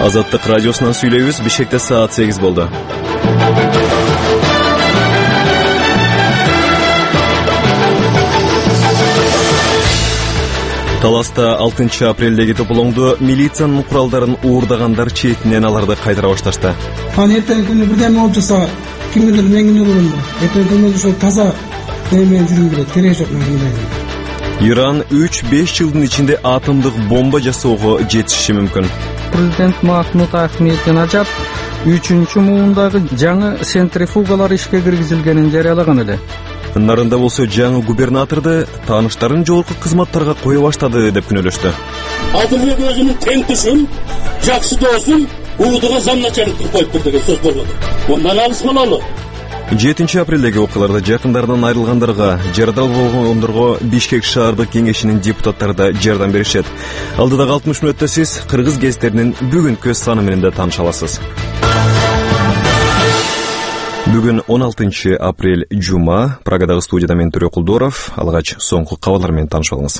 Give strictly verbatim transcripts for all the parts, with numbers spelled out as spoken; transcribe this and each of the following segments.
Азаттык радиосунан сүйлөйбүз. Бишкекте саат сегиз болду. Таласта алтынчы апрелдеги тополоңду милициянын куралдарын уурдагандар четинен аларды кайтара башташты. Аны эртең күнү бирдеме болуп жатса, кимдир меңине болду. Эртең күнү ошо таза немен жүрүм керек, керек жок меңине. Иран үч беш жылдын ичинде атомдук бомба жасоого жетиши мүмкүн. Президент Махмуд Ахмединежад үчүнчү муундагы жаңы центрифугалар ишке киргизилгенин жарыялаган эле. Нарында болсо жаңы губернаторду тааныштарын жогорку кызматтарга кое баштады деп күнөөлөштү. Адылбек өзүнүн теңдишим, жакшы досум Уудуга замначальник кылып коюптур деген сөз болду. Ондан алыс бололу. жетинчи апрелдеги окуяларда жакындарынан айрылгандарга, жардал болгондорго Бишкек шаардык кеңешинин депутаттары да жардам беришет. Алдыдагы алтымыш мүнөттө сиз кыргыз гезиттеринин бүгүнкү саны менен да тааныша аласыз. Бүгүн он алтынчы апрель жума. Прагадагы студияда мен Төрө Кулдоров. Алгач соңку кабарлар менен таанышып алыңыз.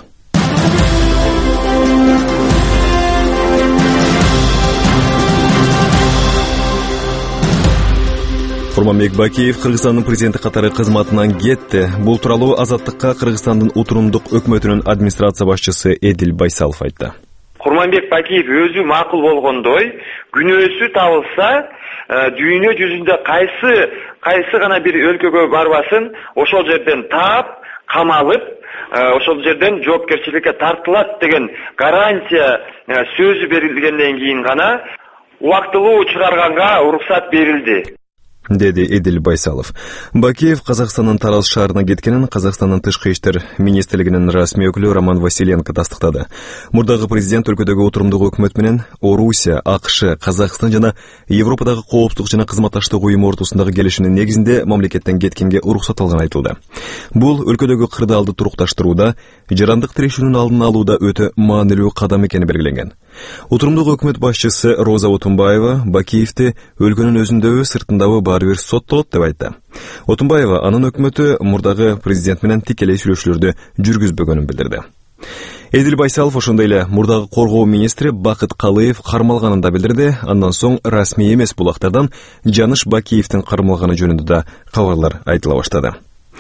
Курманбек Бакиев Кыргызстандын президенти катары кызматынан кетти. Бул тууралуу Азаттыкка Кыргызстандын утурумдук өкмөтүнүн администрация башчысы Эдил Байсалов айтты. Курманбек Бакиев өзү макул болгондой, күнөөсү табылса, дүйнө жүзүндө кайсы кайсы гана бир өлкөгө барбасын, ошол жерден таап, камалып, ошол жерден жоопкерчиликке тартылат деген гарантия сөзү берилгенден кийин гана убактылуу чыгарганга уруксат берилди, деди Эдил Байсалов. Бакиев Казакстандын Тараз шаарына кеткенин Казакстандын тышкы иштер министрлигинин расмий өкүлү Роман Василенко тастыктады. Мурдагы президент өлкөдөгү отурумдук өкмөт менен Орусия, АКШ, Казакстан жана Европадагы коопсуздук жана кызматташтык уюму ортосундагы келишимдин негизинде мамлекеттен кеткенге уруксат алганы айтылды. Бул өлкөдөгү кырдаалды турукташтырууда, жарандык тирешүүнүн алдын алууда өтө маанилүү кадам экени белгиленген. Отурумдук өкмөт башчысы Роза Отунбаева Бакиевди өлкөнүн өзүндөгү сыртындагы баары бир соттолот деп айтты. Отунбаева анын өкмөтү мурдагы президент менен тикелей сүйлөшүүлөрдү жүргүзбөгөнүн билдирди. Эдил Байсалов ошондой эле мурдагы коргоо министри Бакыт Калыев кармалганын да билдирди. Андан соң расмий эмес булактардан Жаныш Бакиевдин кармалганы жөнүндө да кабарлар айтыла баштады.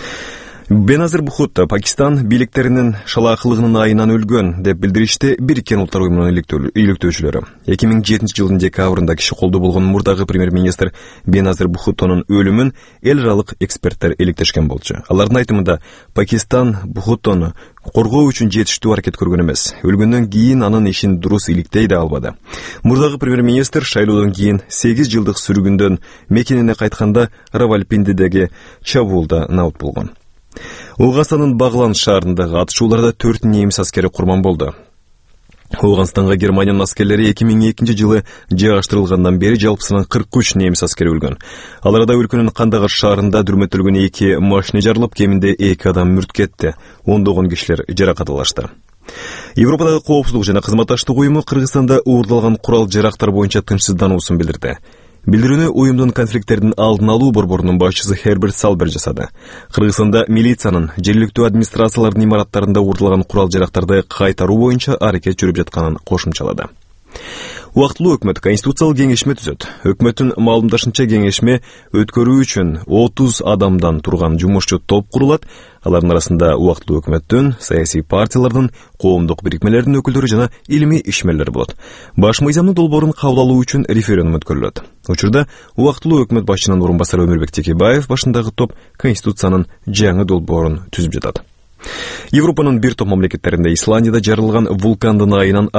Беназир Бхутто Пакистан бийликтеринин шалаакылыгынын айынан өлгөн деп билдиришти Бириккен Улуттар уюмунун иликтөөчүлөрү. эки миң жетинчи жылдын декабрында киши колдуу болгон мурдагы премьер-министр Беназир Бхуттонун өлүмүн эл аралык эксперттер иликтешкен болчу. Алардын айтымында Пакистан Бхуттону коргоо үчүн жетиштүү аракет көргөн эмес. Өлгөндөн кийин анын ишин дурус иликтей да албады. Мурдагы премьер-министр шайлоодон кийин сегиз жылдык сүргүндөн мекенине кайтканда Равалпиндидеги чабуулда набыт болгон. Аугастанын Баглан шаарындагы атышууларда төрт немис аскери курман болду. Аугастанга Германиянын аскерлери эки миң экинчи жылы жайгаштырылгандан бери жалпысынан кырк үч немис аскери өлгөн. Аларда өлкөнүн Кандагар шаарында дүрмөтөлгөн эки машина жарылып, кеминде эки адам мүрт кетти. ондогон кишилер жаракат алышты. Европадагы коопсуздук жана кызматташтык уюму Кыргызстанда уурдалган курал жарактар боюнча тынчсыздануусун билдирди. Билдирүүнү уюмдун конфликттердин алдын алуу борборунун башчысы Херберт Салбер жасады. Кыргызстанда милициянын жергиликтүү администрациялардын имараттарында уурдалган курал жарактарды кайтаруу боюнча аракет жүрүп жатканын кошумчалады. Убактылуу өкмөт конституциялык кеңешме түзөт. Өкмөттүн маалымдашынча кеңешме өткөрүү үчүн отуз адамдан турган жумушчу топ курулат. Алардын арасында убактылуу өкмөттүн, саясий партиялардын, коомдук бирикмелердин өкүлдөрү жана илимий ишмерлер болот. Баш мыйзамдын долбоорун кабыл алуу үчүн референдум өткөрүлөт. Учурда убактылуу өкмөт башчынын орун басары Өмүрбек Текебаев башындагы топ конституциянын жаңы долбоорун түзүп жатат. Европанын бир топ мамлекеттеринде Исландияда жарылган вулкандын айынан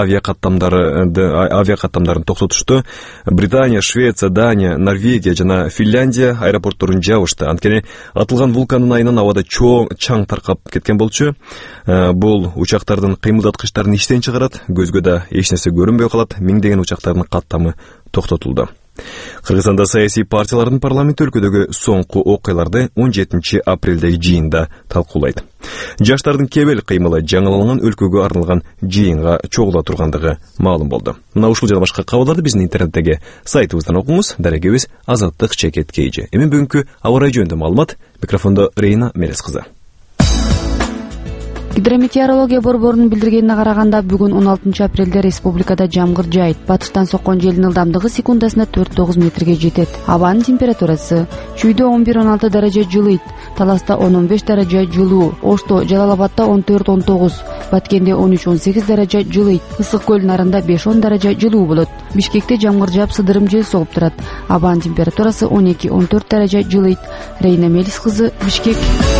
авиакаттамдарын токтотушту. Британия, Швеция, Дания, Норвегия жана Финляндия аэропортторун жабышты. Анткени атылган вулкандын айынан абада чоң чаң таркап кеткен болчу. Бул учактардын кыймылдаткычтарын иштен чыгарат, көзгө да эч нерсе көрүнбөй калат. Миңдеген учактардын каттамы токтотулду. Кыргызстанда саясий партиялардын парламент өлкөдөгү соңку окуяларды он жетинчи апрелдеги жыйында талкуулайт. Жаштардын кебел кыймылы жаңыланган өлкөгө арналган жыйынга чогула тургандыгы маалым болду. Мына ушул жана башка кабарларды биздин интернеттеги сайтыбыздан окуңуз. Дарегебиз Азаттык чекет кейжи. Эми бүгүнкү аба ырайы жөнүндө маалымат. Микрофондо Рейна Мерес кызы. Гидрометеорология борборунун билдиргенине караганда бүгүн он алтынчы апрелде республикада жамгыр жаайт. Батыштан соккон желдин ылдамдыгы секундасына төрт тогуз метрге жетет. Абанын температурасы: Чүйдө он бир он алты даража жылыйт, Таласта он он беш даража жылуу, Ошто, Жалал-Абадта он төрт он тогуз, Баткенде он үч он сегиз даража жылыйт, Ысык көл нарында беш он даража жылуу болот. Бишкекте жамгыр жаап сыдырым жел согуп турат. Абанын температурасы он эки он төрт даража жылыйт. Рейна Мелис кызы, Бишкек.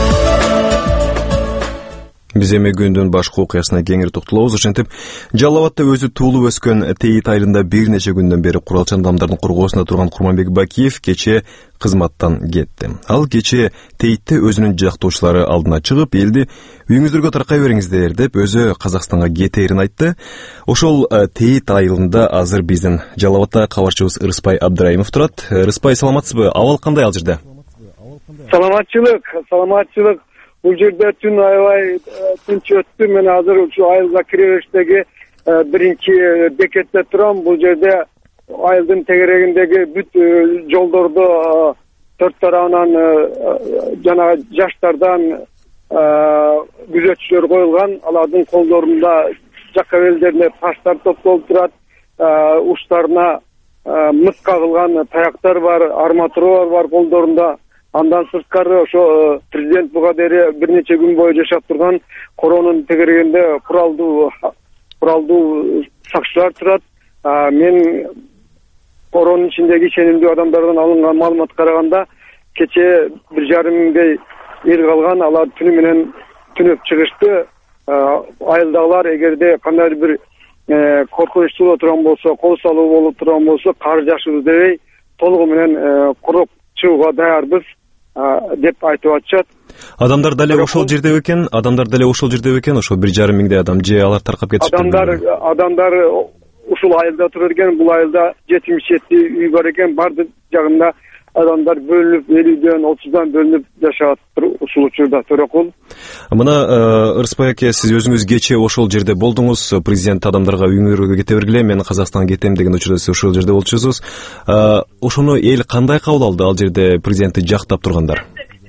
Биз эми күндүн башкы окуясына кеңири токтолобуз. Ошентип, Жалал-Абадта өзү туулуп өскөн Тейит айылында бир нече күндөн бери куралчан адамдардын коргоосунда турган Курманбек Бакиев кечээ кызматтан кетти. Ал кечээ Тейтте өзүнүн жактоочулары алдына чыгып, элди үйүңүздөргө таркай бериңиздер деп өзү Казакстанга кетээрин айтты. Ошол Тейит айылында азыр биздин Жалал-Абадта кабарчыбыз Ырыспай Абдраимов турат. Ырыспай, саламатсызбы? Абал кандай ал жерде? Саламатчылык, саламатчылык. Бул жерде түн аябай тынч өттү. Мен азыр ушу айылга кире бериштеги биринчи бекетте турам. Бул жерде айылдын тегерегиндеги бүт жолдорду төрт тарабынан жана жаштардан күзөтчүлөр коюлган. Алардын колдорунда жакка белдерине таштар топтолуп турат. Уштарына мыт кагылган таяктар бар, арматуралар бар колдорунда. Андан сырткары ошо президент буга бери бир нече күн бою жашап турган коронун тегерегинде куралдуу куралдуу сакчылар турат. Мен коронун ичиндеги ишенимдүү адамдардан алынган маалыматка караганда кечээ бир жарым миңдей эл калган. Алар түнү менен түнөп чыгышты. Айылдагылар эгерде кандайдыр бир коркунучтуу турган болсо, кол салуу болуп турган болсо, кар жашыбыз дебей толугу менен куруп чыгууга даярбыз деп айтып атышат. Адамдар дале ошол жерде экен, адамдар дале ошол жерде экен, ошо бир жарым миңдей адам же алар таркап кетишти. Адамдар адамдар ушул айылда турат экен. Бул айылда жетимиш жети үй бар экен. Бардык жагында адамдар бөлүнүп, элүүдөн, отуздан бөлүнүп жашаптыр ушул учурда. Төрөкул. Мына Ырыспай аке, сиз өзүңүз кечээ ошол жерде болдуңуз. Президент адамдарга үйүңөргө кете бергиле, мен Казакстанга кетем деген учурда сиз ошол жерде болчусуз. Ошону эл кандай кабыл алды, ал жерде президентти жактап тургандар?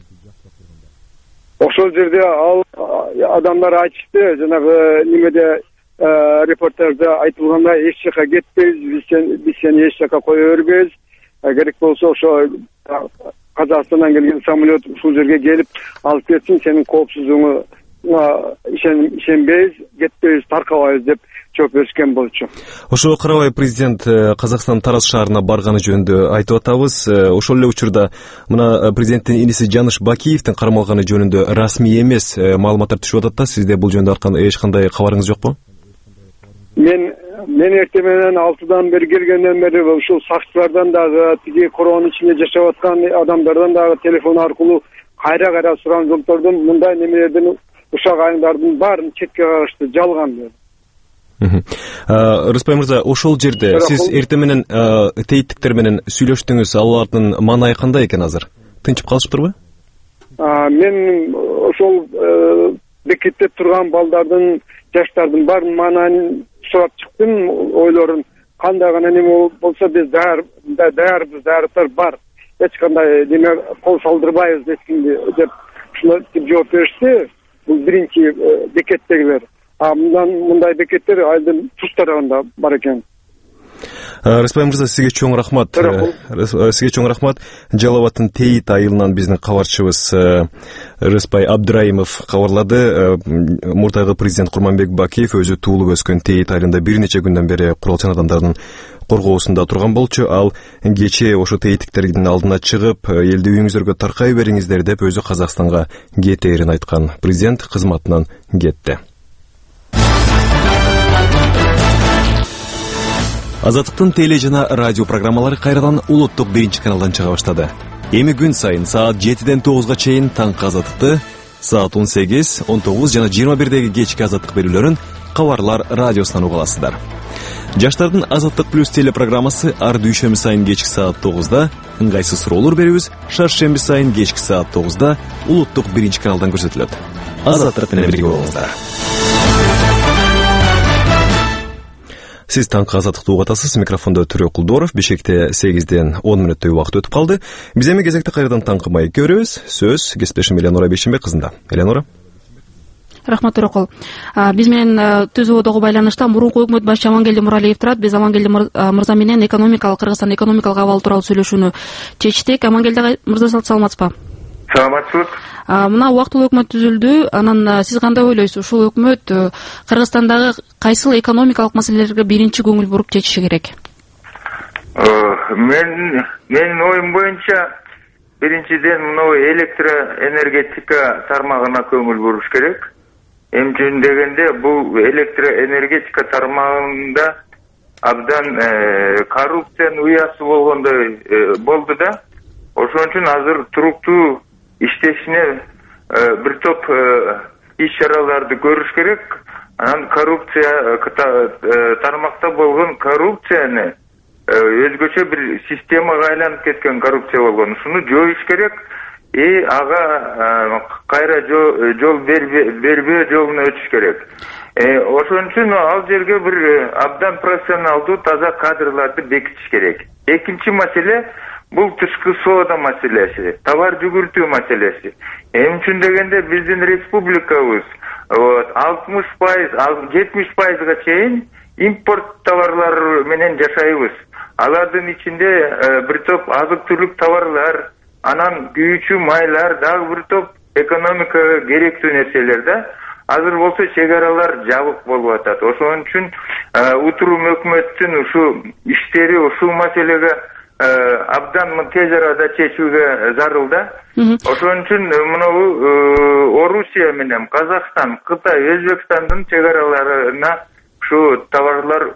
Ошол жерде ал адамдар айтышты, жанагы немеде репортажда айтылгандай, эч жака кетпейбиз, биз сени эч жака кое бербейбиз. Керек болсо ошо Казакстандан келген самолет ушул жерге келип алып кетсин, сенин коопсуздугуңа ишенбейбиз, кетпейбиз, таркабайбыз деп жооп беришкен болчу. Ошого карабай президент Казакстан Тараз шаарына барганы жөнүндө айтып атабыз. Ошол эле учурда мына президенттин иниси Жаныш Бакиевдин кармалганы жөнүндө расмий эмес маалыматтар түшүп атат да. Сизде бул жөнүндө эч кандай кабарыңыз жокпу? Мен мен эртең менен алтыдан бери келгенден бери ушул сакчылардан дагы, тиги коронун ичинде жашап аткан адамдардан дагы телефон аркылуу кайра-кайра суран жолтордум. Мындай немелердин ушак айыңдардын баарын четке кагышты, жалган деп. Рыспай мырза, ошол жерде сиз эртең менен тейиттиктер менен сүйлөштүңүз, алардын маанайы кандай экен азыр? Тынчып калышыптырбы? Мен ошол бекетте турган балдардын, жаштардын баарын маанайын сурап чыктым, ойлорун кандай гана неме болсо биз даяр даярбыз, даярдыктар бар. Эч кандай неме кол салдырбайбыз эчкимди деп ушуну жооп беришти. Бул биринчи бекеттегилер. А мындан мындай бекеттер айылдын туш тарабында бар экен. Рыспай мырза, сизге чоң рахмат. Сизге чоң рахмат. Жалал-Абадтын Тейит айылынан биздин кабарчыбыз Рыспай Абдраимов кабарлады. Мурдагы президент Курманбек Бакиев өзү туулуп өскөн Тейит айылында бир нече күндөн бери куралчан адамдардын коргоосунда турган болчу. Ал кечээ ошо тейиттиктердин алдына чыгып, элди үйүңүздөргө таркай бериңиздер деп өзү Казакстанга кетээрин айткан. Президент кызматынан кетти. Азаттыктын теле жана радио программалары кайрадан улуттук биринчи каналдан чыга баштады. Эми күн сайын саат жетиден тогузга чейин таңкы азаттыкты, саат он сегиз, он тогуз жана жыйырма бирдеги кечки азаттык берүүлөрүн Кабарлар радиосунан уга аласыздар. Жаштардын Азаттык плюс телепрограммасы ар дүйшөмбү сайын кечки саат тогузда, ыңгайсыз суроолор берүүбүз шаршемби сайын кечки саат тогузда улуттук биринчи каналдан көрсөтүлөт. Азаттык менен бирге болуңуздар. Сиз таңкы азаттыкты угатасыз. Микрофондо Түрө Кулдоров. Бишкекте сегизден он мүнөттөй убакыт өтүп калды. Биз эми кезекте кайрадан таңкы маекке өрөбүз. Сөз кесиптешим Эленора Бейшенбек кызында. Эленора. Рахмат Төрөкул. Биз менен Түз Ободогу байланышта мурунку өкмөт башчы Амангелди Муралиев турат. Биз Амангелди мырза менен экономикалык Кыргызстандын экономикалык абалы тууралуу сөйлөшүүнү чечтик. Амангелди мырза, саламатсызбы? Саламатсыз. Мына убактылуу өкмөт түзүлдү. Анан сиз кандай ойлойсуз? Ушул өкмөт Кыргызстандагы кайсыл экономикалык маселелерге биринчи көңүл буруп чечиши керек? Мен менин оюм боюнча биринчиден мына электроэнергетика тармагына көңүл буруш керек. Эмчен дегенде бул электроэнергетика тармагында абдан коррупциянын уясы болгондой болду да. Ошон үчүн азыр туруктуу иштешине бир топ иш-чараларды көрүш керек. Анан коррупция тармакта болгон коррупцияны өзгөчө бир системага айланып кеткен коррупция болгон. Ушуну жоюш керек. И ага кайра жол бербөө жолуна өтүш керек. Ошон үчүн ал жерге бир абдан профессионалдуу таза кадрларды бекитиш керек. Экинчи маселе бул тышкы соода маселеси, товар жүгүртүү маселеси. Эми үчүн дегенде биздин республикабыз алтымыш пайыз, жетимиш пайызга чейин импорт товарлары менен жашайбыз. Алардын ичинде бир топ азык-түлүк товарлар, анан күйүүчү майлар, дагы бир топ экономикага керектүү нерселер да. Азыр болсо чек аралар жабык болуп атат. Ошон үчүн утурум өкмөттүн ушу иштери ушул маселеге абдан тез арада чечүүгө зарыл да. Ошон үчүн мына Орусия менен Казакстан, Кытай, Өзбекстандын чек араларына ушу товарлар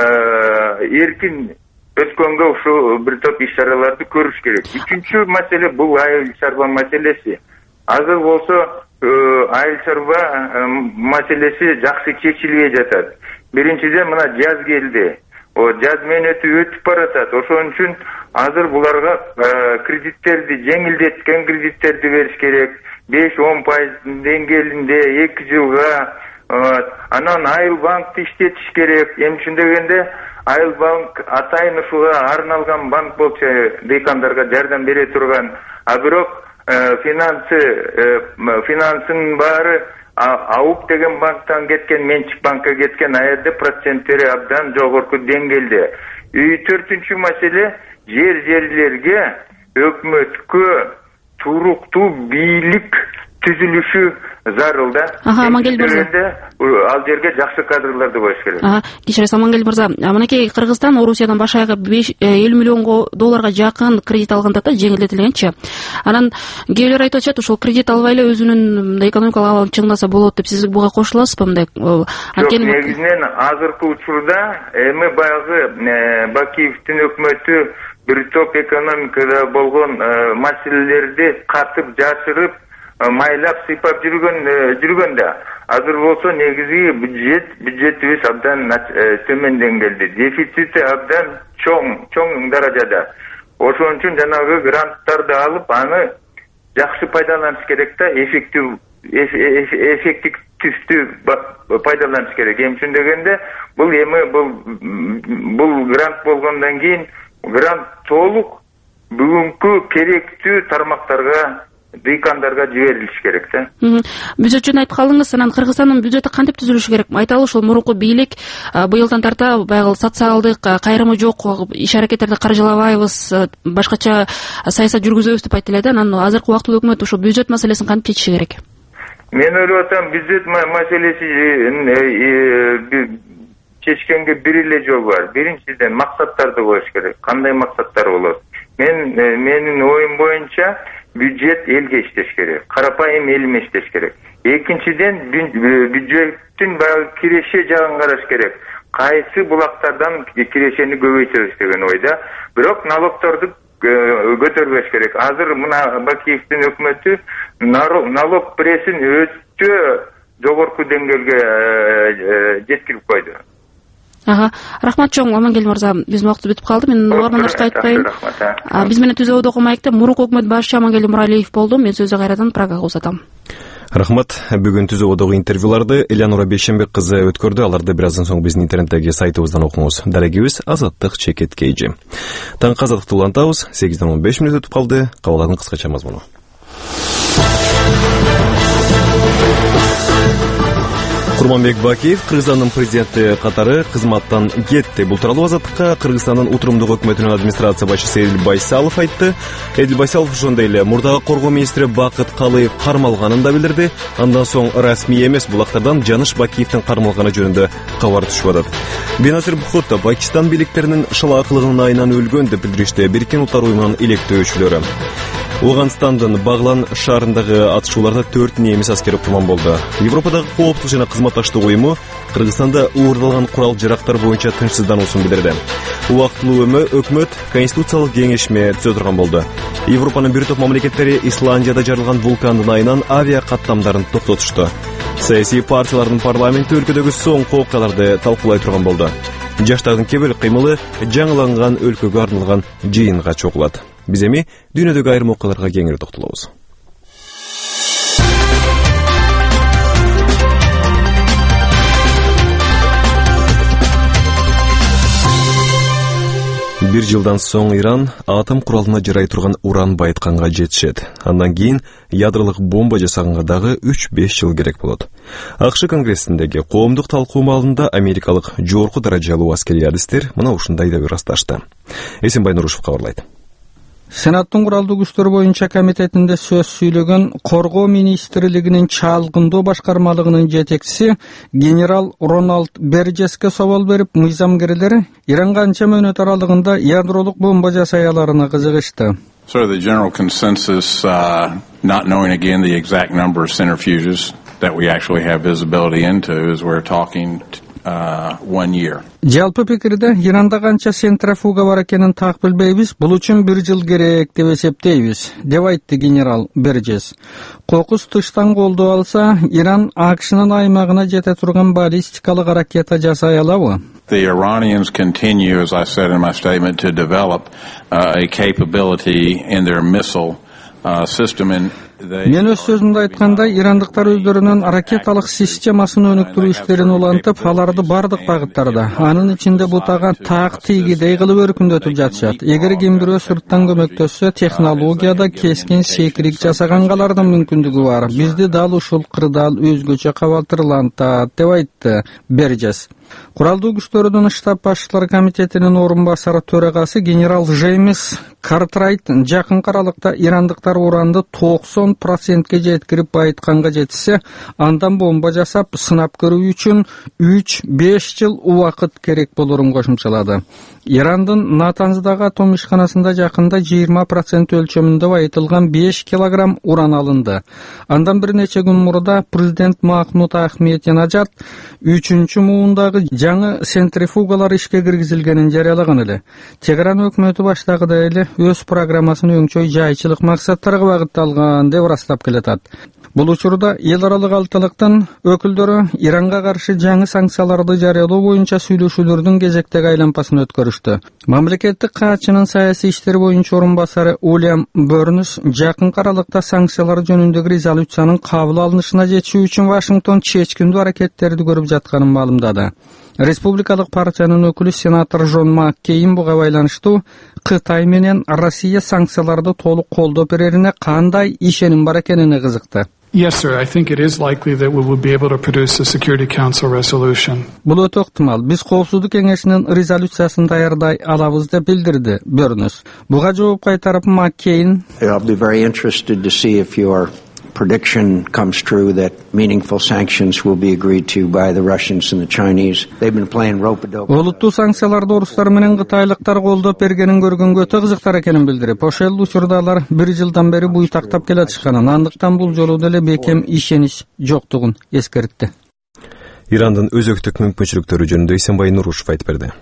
эркин өткөнгө ушу бир топ иш-чараларды көрүш керек. Үчүнчү маселе бул айыл чарба маселеси. Азыр болсо айыл чарба маселеси жакшы чечилбей жатат. Биринчиден мына жаз келди. О жаз мөөнөтү өтүп баратат. Ошон үчүн азыр буларга кредиттерди, жеңилдеткен кредиттерди бериш керек. беш он пайыз деңгээлинде эки жылга. Анан айыл банкты иштетиш керек. Эми үчүн дегенде айыл банк атайын ушуга арналган банк болчу, дыйкандарга жардам бере турган. А бирок финансы финансынын баары АУП деген банктан кеткен, менчик банкка кеткен, а жерде проценттери абдан жогорку деңгээлде. Төртүнчү маселе жер жерлерге өкмөткө туруктуу бийлик түзүлүшү зарыл да. Амангелди мырза, ал жерге жакшы кадрларды коюш керек. Кечиресиз Амангелди мырза, мынакей Кыргызстан Орусиядан баш аягы элүү миллион долларга жакын кредит алганда да, жеңилдетилгенчи. Анан кээ бирлер айтып атышат, ушул кредит албай эле өзүнүн экономикалык абалын чыңдаса болот деп. Сиз буга кошуласызбы мындай? Жок, негизинен азыркы учурда эми баягы Бакиевдин өкмөтү бир топ экономикада болгон маселелерди катып жашырып, майлап сыйпап жүргөн жүргөн да. Азыр болсо негизги бюджет бюджетибиз абдан төмөн деңгээлде. Дефицити абдан чоң, чоң даражада. Ошон үчүн жанагы гранттарды алып, аны жакшы пайдаланыш керек да, эффектив эффективдүү пайдаланыш керек. Эми үчүн дегенде бул эми бул бул грант болгондон кийин грант толук бүгүнкү керектүү тармактарга, дыйкандарга жиберилиш керек да. Бюджет жөнүндө айтып калдыңыз. Анан Кыргызстандын бюджети кантип түзүлүшү керек? Айталы, ушул мурунку бийлик быйылдан тарта баягы социалдык кайрымы жок иш аракеттерди каржылабайбыз, башкача саясат жүргүзөбүз деп айтты эле да. Анан азыркы убактылуу өкмөт ушул бюджет маселесин кантип чечиши керек? Мен ойлоп атам, бюджет маселеси чечкенге бир эле жол бар. Биринчиден максаттарды коюш керек. Кандай максаттар болот? Мен менин оюм боюнча бюджет элге иштеш керек. Карапайым эл иштеш керек. Экинчиден бюджеттин баягы киреше жагын караш керек. Кайсы булактардан кирешени көбөйтөбүз деген ойда. Бирок налогторду көтөрбөш керек. Азыр мына Бакиевдин өкмөтү налог пресин өтө жогорку деңгээлге жеткирип койду. Ага, рахмат чоң Амангелди мырза. Биздин убактыбыз бүтүп калды. Мен угармандарга айтпайын. Биз менен Түз Ободогу маекте мурунку өкмөт башчы Амангелди Муралиев болду. Мен сөздү кайрадан Прагага узатам. Рахмат. Бүгүн Түз Ободогу интервьюларды Элеонора Бейшенбек кызы өткөрдү. Аларды бир аздан соң биздин интернеттеги сайтыбыздан окуңуз. Дарегибиз Азаттык Чекет Кейжи. Таңкы азаттыкты улантабыз. сегизден он беш мүнөт өтүп калды. Кабыл алган кыскача мазмуну. Курманбек Бакиев Кыргызстандын президенти катары кызматтан кетти. Бул тууралуу Азаттыкка Кыргызстандын утурумдук өкмөтүнүн администрация башчысы Эдил Байсалов айтты. Эдил Байсалов ошондой эле мурдагы коргоо министри Бакыт Калыев кармалганын да билдирди. Андан соң расмий эмес булактардан Жаныш Бакиевдин кармалганы жөнүндө кабар түшүп атат. Беназир Бухотто Пакистан бийликтеринин шылаакылыгынын айынан өлгөн деп билдиришти Бириккен Улуттар уюмунун илектөөчүлөрү. Ауганстандын Баглан шаарындагы атышууларда төрт немис аскери курман болду. Европадагы кооптук жана кызматташтык уюму Кыргызстанда уурдалган курал жарактар боюнча тынчсыздануусун билдирди. Убактылуу өкмөт конституциялык кеңешме түзө турган болду. Европанын бир топ мамлекеттери Исландияда жарылган вулкандын айынан авиа каттамдарын токтотушту. Саясий партиялардын парламенти өлкөдөгү соңку окуяларды талкуулай турган болду. Жаштардын кебел кыймылы жаңыланган өлкөгө арналган жыйынга чогулат. Биз эми дүйнөдөгү айрым окуяларга кеңири токтолобуз. Бир жылдан соң Иран атом куралына жарай турган уран байытканга жетишет. Андан кийин ядролук бомба жасаганга дагы үч-беш жыл керек болот. АКШ конгрессиндеги коомдук талкуу маалында америкалык жогорку даражалуу аскерий адистер мына ушундай да бир асташты. Эсенбай Нурушев кабарлайт. Сенаттын куралдуу күчтөр боюнча комитетинде сөз сүйлөгөн коргоо министрлигинин чалгындоо башкармалыгынын жетекчиси генерал Рональд Берджеске собол берип, мыйзамгерлер Иран канча мөөнөт аралыгында ядролук бомба жасай аларына кызыгышты. So the general consensus, uh, not knowing again the exact number of centrifuges that we actually have visibility into, is we're talking uh, one year. Жалпы пикирде Иранда канча центрофуга бар экенин так билбейбиз, бул үчүн бир жыл керек деп эсептейбиз, деп айтты генерал Берджес. Кокус тыштан колдоо алса, Иран АКШнын аймагына жете турган баллистикалык ракета жасай алабы? The Iranians continue, as I said in my statement, to develop uh, a capability in their missile uh, system and Мен өз сөзүмдө айткандай, ирандыктар өздөрүнүн ракеталык системасын өнүктүрүү иштерин улантып, аларды бардык багыттарда, анын ичинде бутага так тийгидей кылып өркүндөтүп жатышат. Эгер ким бирөө сырттан көмөктөшсө, технологияда кескин сейкирик жасагангалардын мүмкүндүгү бар. Бизди дал ушул кырдаал өзгөчө кабалтырлантат, деп айтты Берджес. Куралдуу күчтөрдүн штаб башчылары комитетинин орун басары төрагасы генерал Джеймс Картрайт жакын аралыкта ирандыктар уранды токсон процентке жеткирип байытканга жетсе, андан бомба жасап сынап көрүү үчүн үч-беш жыл убакыт керек болорун кошумчалады. Ирандын Натанздагы атом ишканасында жакында жыйырма процент өлчөмүндө байытылган беш килограмм уран алынды. Андан бир нече күн мурда президент Махмуд Ахмединежад үчүнчү муундагы жаңы центрифугалар ишке киргизилгенин жарыялаган эле. Тегеран өкмөтү баштагыдай эле өз программасын өңчөй жайчылык максаттарга багытталган деп ырастап келатат. Бул учурда эл аралык алтылыктын өкүлдөрү Иранга каршы жаңы санкцияларды жарыялоо боюнча сүйлөшүүлөрдүн кезектеги айланпасын өткөрүштү. Мамлекеттик каатчынын саясий иштер боюнча орун басары Уильям Бёрнс жакын аралыкта санкциялар жөнүндөгү резолюциянын кабыл алынышына жетишүү үчүн Вашингтон чечкиндүү аракеттерди көрүп жатканын маалымдады. Республикалык партиянын өкүлү сенатор Жон Маккейн буга байланыштуу Кытай менен Россия санкцияларды толук колдоп берерине кандай ишеним бар экенине кызыкты. Yes, sir. I think it is likely that we will be able to produce a Security Council resolution. Бул өтө ыктымал. Биз Коопсуздук кеңешинин резолюциясын даярдай алабыз деп билдирди Бёрнс. Буга жооп кайтарып Маккейн, I'll be very interested to see if your prediction comes true that meaningful sanctions will be agreed to by the Russians and the Chinese. They've been playing rope-a-dope. Олуттуу санкцияларды орустар менен кытайлыктар колдоп бергенин көргөнгө өтө кызыктар экенин билдирип, ошол учурда алар бир жылдан бери буйтактап келатышканын, андыктан бул жолу деле бекем ишенич жоктугун эскертти. Ирандын өзөктүк мүмкүнчүлүктөрү жөнүндө Эсенбай Нурушев айтып берди.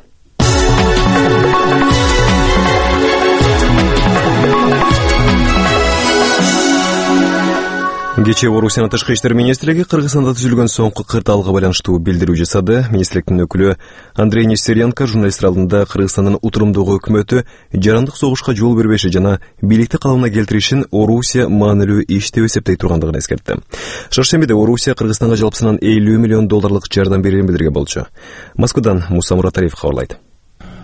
Кечээ Орусиянын тышкы иштер министрлиги Кыргызстанда түзүлгөн соңку кырдаалга байланыштуу билдирүү жасады. Министрликтин өкүлү Андрей Нестеренко журналисттер алдында Кыргызстандын утурумдук өкмөтү жарандык согушка жол бербеши жана бийликти калыбына келтиришин Орусия маанилүү иш деп эсептей тургандыгын эскертти. Шаршембиде Орусия Кыргызстанга жалпысынан элүү миллион долларлык жардам берерин билдирген болчу. Москвадан Муса Муратариев кабарлайт.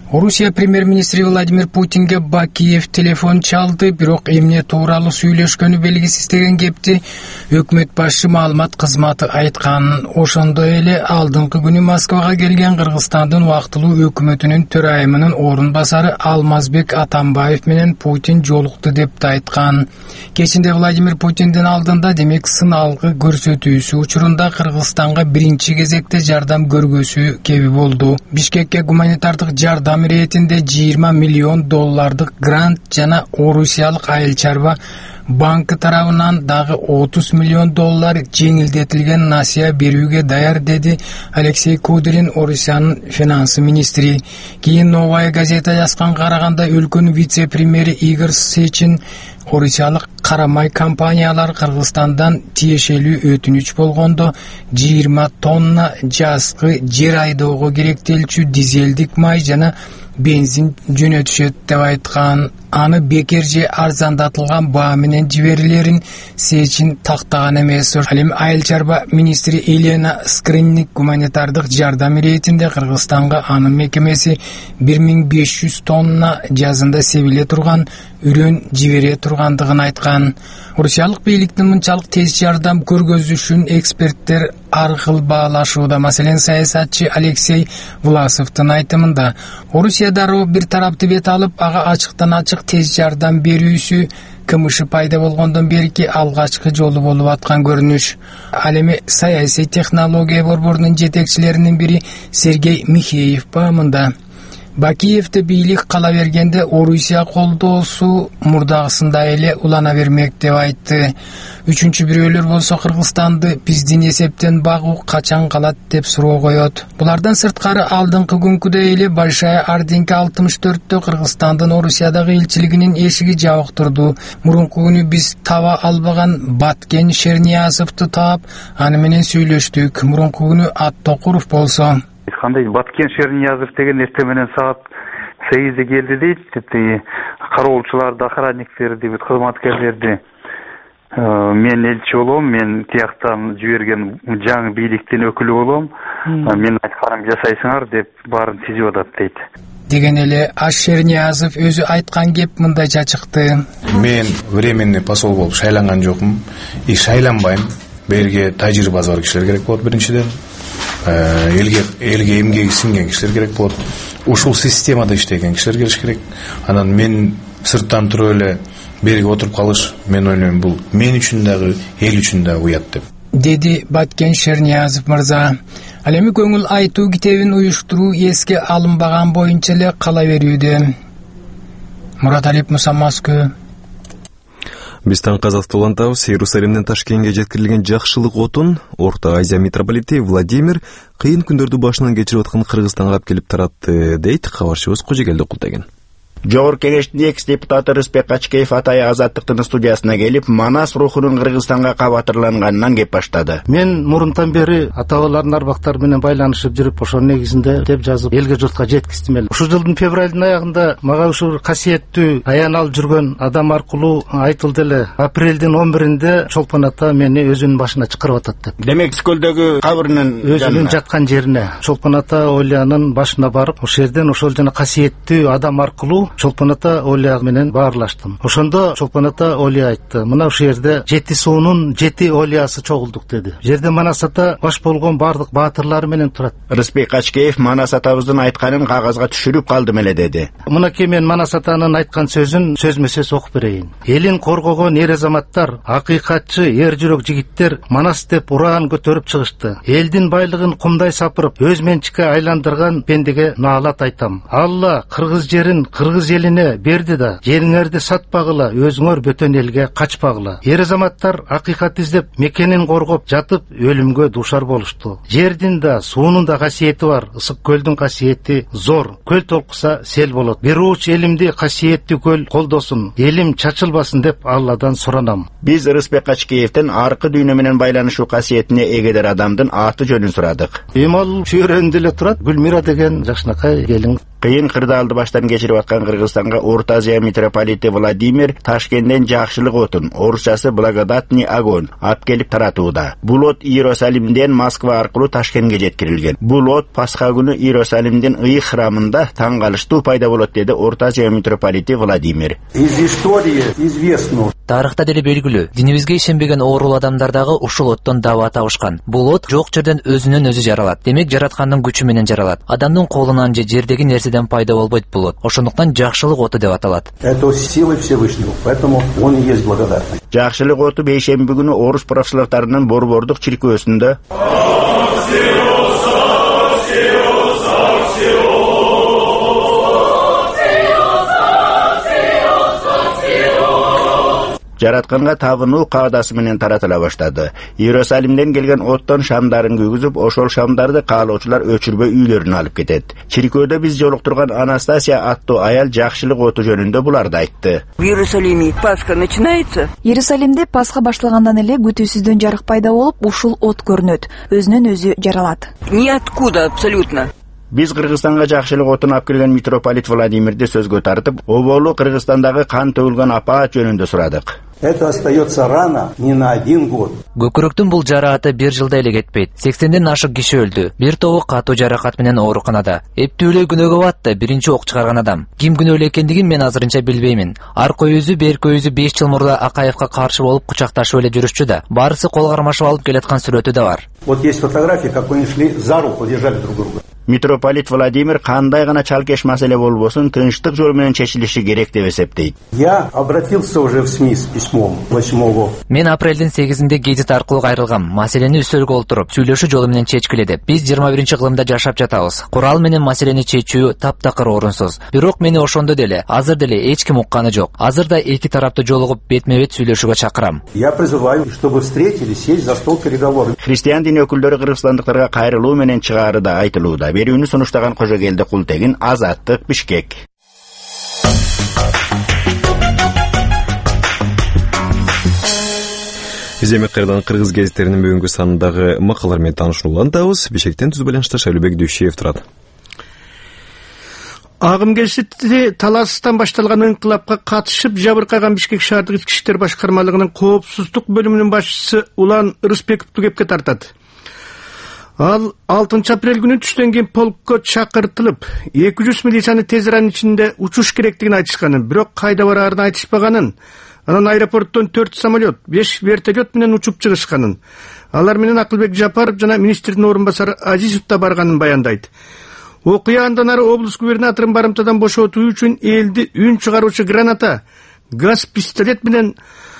Орусия премьер-министри Владимир Путинге Бакиев телефон чалды, бирок эмне тууралуу сүйлөшкөнү белгисиз деген кепти өкмөт башчы маалымат кызматы айткан. Ошондой эле алдыңкы күнү Москвага келген Кыргызстандын убактылуу өкмөтүнүн төрайымынын орун басары Алмазбек Атамбаев менен Путин жолукту деп да айткан. Кечинде Владимир Путиндин алдында демек сыналгы көрсөтүүсү учурунда Кыргызстанга биринчи кезекте жардам көргөсү кеби болду. Бишкекке гуманитардык жардам ретинде жыйырма миллион доллардык грант жана Орусиялык айыл чарба банкы тарабынан дагы отуз миллион доллар жеңилдетилген насыя берүүгө даяр, деди Алексей Кудрин, Орусиянын финансы министри. Кийин Новая газета жазганга караганда өлкөнүн вице-премьери Игорь Сечин Орусиялык карамай компаниялар Кыргызстандан тиешелүү өтүнүч болгондо жыйырма тонна жазгы жер айдоого керектелчү дизелдик май жана бензин жөнөтүшөт деп айткан. Аны бекер же арзандатылган баа менен жиберилерин Сечин тактаган эмес. Ал эми айыл чарба министри Елена Скринник гуманитардык жардам иретинде Кыргызстанга анын мекемеси бир миң беш жүз тонна жазында себиле турган үрөн жибере тургандыгын айткан. Орусиялык бийликтин мынчалык тез жардам көргөзүшүн эксперттер ар кыл баалашууда. Маселен, саясатчы Алексей Власовдун айтымында Орусия дароо бир тарапты бет алып, ага ачыктан ачык тез жардам берүүсү кымышы пайда болгондон берки алгачкы жолу болуп аткан көрүнүш. Ал эми саясий технология борборунун жетекчилеринин бири Сергей Михеев баамында Бакиевди бийлик кала бергенде Орусия колдоосу мурдагысында эле улана бермек деп айтты. Үчүнчү бирөөлөр болсо Кыргызстанды биздин эсептен багуу качан калат деп суроо коет. Булардан сырткары алдыңкы күнкүдөй эле Большая Ординка алтымыш төрттө Кыргызстандын Орусиядагы элчилигинин эшиги жабык турду. Мурунку күнү биз таба албаган Баткен Шерниязовду таап, аны менен сүйлөштүк. Мурунку күнү Аттокуров болсо кандай Баткен Шерниязов деген эртең менен саат сегизде келди дейт. Типти кароолчуларды, охранниктерди, бүт кызматкерлерди мен элчи болом, мен тияктан жиберген жаңы бийликтин өкүлү болом, мен айтканым жасайсыңар деп баарын тизип атат дейт. Деген эле Аш Шерниязов өзү айткан кеп мындайча чыкты. Мен временный посол болуп шайланган жокмун, и шайланбайм. Берге тажрыйбасы бар кишилер керек болот биринчиден. Элге элге эмгеги сиңген кишилер керек болот. Ушул системада иштеген кишилер келиш керек. Анан мен сырттан туруп эле берге отуруп калыш, мен ойлойм, бул мен үчүн дагы, эл үчүн дагы уят деп. Деди Баткен Шерниязов мырза. Ал эми көңүл айтуу китебин уюштуруу эске алынбаган боюнча эле кала берүүдө. Мураталип Муса, Москва. Бизден Казакстан улантабыз. Иерусалимден Ташкентке жеткирилген жакшылык отун Орто Азия митрополити Владимир кыйын күндөрдү башынан кечирип аткан Кыргызстанга алып келип таратты, дейт кабарчыбыз Кожогелди Култеген. Жогорку кеңештин экс депутаты Рыспек Качкеев Атай Азаттыктын студиясына келип, Манас рухунун Кыргызстанга кабатырланганынан кеп баштады. Мен мурунтан бери ата-бабалардын арбактары менен байланышып жүрүп, ошонун негизинде деп жазып, элге журтка жеткиздим эле. Ушул жылдын февралдын аягында мага ушул касиеттүү аян алып жүргөн адам аркылуу айтылды эле. Апрелдин он биринде Чолпон ата мени өзүнүн башына чакырып атат деп. Демек Скөлдөгү кабырынын өзүнүн жаткан жерине Чолпон ата Олиянын башына барып, ошол жерден ошол жана касиеттүү адам аркылуу Чолпон ата Олия менен баарлаштым. Ошондо Чолпон ата Олия айтты: "Мына ушул жерде жети суунун жети Олиясы чогулдук" деди. Жерде Манас ата баш болгон бардык баатырлары менен турат. Рыспек Качкеев Манас атабыздын айтканын кагазга түшүрүп калдым эле деди. Мынакей мен Манас атанын айткан сөзүн сөзмө-сөз окуп берейин. Элин коргогон эр азаматтар, акыйкатчы эр жүрөк жигиттер Манас деп ураан көтөрүп чыгышты. Элдин байлыгын кумдай сапырып, өз менчикке айландырган пендеге наалат айтам. Алла кыргыз жерин кыргыз элине берди да, жериңерди сатпагыла, өзүңөр бөтөн элге качпагыла. Эр азаматтар акыйкат издеп, мекенин коргоп жатып, өлүмгө дуушар болушту. Жердин да, суунун да касиети бар. Ысык көлдүн касиети зор. Көл толкуса сел болот. Бир уч элимди касиеттүү көл колдосун, элим чачылбасын деп Алладан суранам. Биз Рыспек Качкеевдин аркы дүйнө менен байланышуу касиетине эгедер адамдын аты жөнүн сурадык. Эми ал чөйрөндө эле турат. Гүлмира деген жакшынакай келиң. Кыйын кырдаалды баштан кечирип аткан Кыргызстанга Орто Азия митрополити Владимир Ташкенттен жакшылык отун, орусчасы благодатный огонь алып келип таратууда. Бул от Иерусалимден Москва аркылуу Ташкентке жеткирилген. Бул от Пасха күнү Иерусалимдин ыйык храмында таң калыштуу пайда болот, деди Орто Азия митрополити Владимир. Из истории известно. Тарыхта деле белгилүү, динибизге ишенбеген оорул адамдардагы ушул оттон даба табышкан. Бул от жок жерден өзүнөн өзү жаралат. Демек жараткандын күчү менен жаралат. Адамдын колунан же жердеги нерседен пайда болбойт бул от. Ошондуктан жакшылык оту деп аталат. Это сила Всевышнего, поэтому он и есть благодатный. Жакшылык оту бейшемби күнү орус православтарынын Борбордук чиркөөсүндө жаратканга табынуу каадасы менен таратыла баштады. Иерусалимден келген оттон шамдарын күйгүзүп, ошол шамдарды каалоочулар өчүрбөй үйлөрүнө алып кетет. Чиркөөдө биз жолуктурган Анастасия аттуу аял жакшылык оту жөнүндө буларды айтты. В Иерусалиме Пасха начинается. Иерусалимде Пасха башталгандан эле күтүүсүздөн жарык пайда болуп, ушул от көрүнөт. Өзүнөн өзү жаралат. Ниоткуда абсолютно. Биз Кыргызстанга жакшылык отун алып келген митрополит Владимирди сөзгө тартып, оболу Кыргызстандагы кан төгүлгөн апаат жөнүндө сурадык. Это остается рана не на один год. Көкүрөктүн бул жарааты бир жылда эле кетпейт. сексенден ашык киши өлдү. Бир тобу катуу жаракат менен ооруканада. Эптүүлөй күнөөгө батты биринчи ок чыгарган адам. Ким күнөөлүү экендигин мен азырынча билбеймин. Аркы өзү, берки өзү беш жыл мурда Акаевка каршы болуп кучакташып эле жүрүшчү да. Барысы кол кармашып алып келаткан сүрөтү да бар. Вот есть фотографии, как они шли за руку, держали друг друга. Митрополит Владимир кандай гана чалкеш маселе болбосун тынчтык жолу менен чечилиши керек деп эсептейт. Я обратился уже в СМИ с письмом восьмого. Мен апрелдин сегизинде гезит аркылуу кайрылгам. Маселени үстөлгө олтуруп, сүйлөшүү жолу менен чечкиле деп. Биз жыйырма биринчи кылымда жашап жатабыз. Курал менен маселени чечүү таптакыр орунсуз. Бирок мени ошондо деле, азыр деле эч ким укканы жок. Азыр да эки тараптуу жолугуп бетме-бет сүйлөшүүгө чакырам. Я призываю, чтобы встретились, сесть за стол переговоров. Христиан дин өкүлдөрү кыргызстандыктарга кайрылуу менен чыгаары да айтылууда. Берүүнү сунуштаган Кожогелди Култегин, Азаттык, Бишкек. Земек кайрадан кыргыз гезиттеринин бүгүнкү санындагы макалалар менен таанышуулантабыз. Бишкектен түз байланышта Шайлыбек Дүйшеев турат. Агым гезити таластан башталган инкылапка катышып жабыркаган Бишкек шаардык ички иштер башкармалыгынын коопсуздук бөлүмүнүн башчысы Улан Рысбековду кепке тартат. Ал алтынчы апрель күнү түштөн кийин полкко чакыртылып, эки жүз милицияны тез аранын ичинде учуш керектигин айтышканын, бирок кайда бараарын айтышпаганын, анан аэропорттон төрт самолет, беш вертолет менен учуп чыгышканын, алар менен Акылбек Жапаров жана министрдин орун басары Азизов да барганын баяндайт. Окуя андан ары облус губернаторун барымтадан бошотуу үчүн элди үн чыгаруучу граната, газ пистолет менен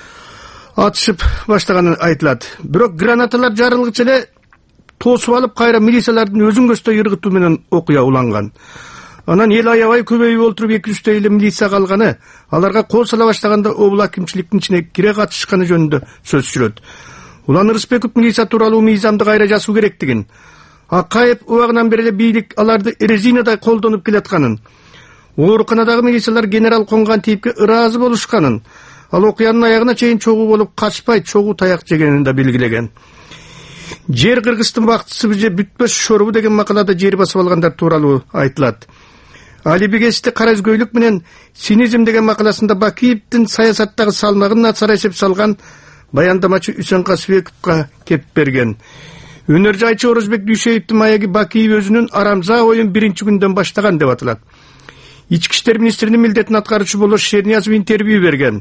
атышып баштаганын айтылат. Бирок гранаталар жарылгыч эле тосуп алып кайра милициялардын өзүн көздөй ыргытуу менен окуя уланган. Анан эл аябай көбөйүп олтуруп эки жүздөй эле милиция калганы, аларга кол сала баштаганда обул акимчиликтин ичине кире катышканы жөнүндө сөз жүрөт. Улан Рысбеков милиция тууралуу мыйзамды кайра жазуу керектигин, Акаев убагынан бери эле бийлик аларды резинадай колдонуп келатканын, ооруканадагы милициялар генерал конган типке ыраазы болушканын, ал окуянын аягына чейин чогуу болуп качпай чогуу таяк жегенин да белгилеген. Жер Кыргыздын бактысы же бүтпөс шорубу деген макалада жер басып алгандар тууралуу айтылат. Алиби гезити кара өзгөйлүк менен цинизм деген макаласында Бакиевдин саясаттагы салмагын начар эсеп салган баяндамачы Үсөн Касыбековго кеп берген. Өнөр жайчы Орозбек Дүйшеевдин маяги Бакиев өзүнүн арамза оюн биринчи күндөн баштаган деп аталат. Ички иштер министринин милдетин аткаруучу болуш Шерниязов интервью берген.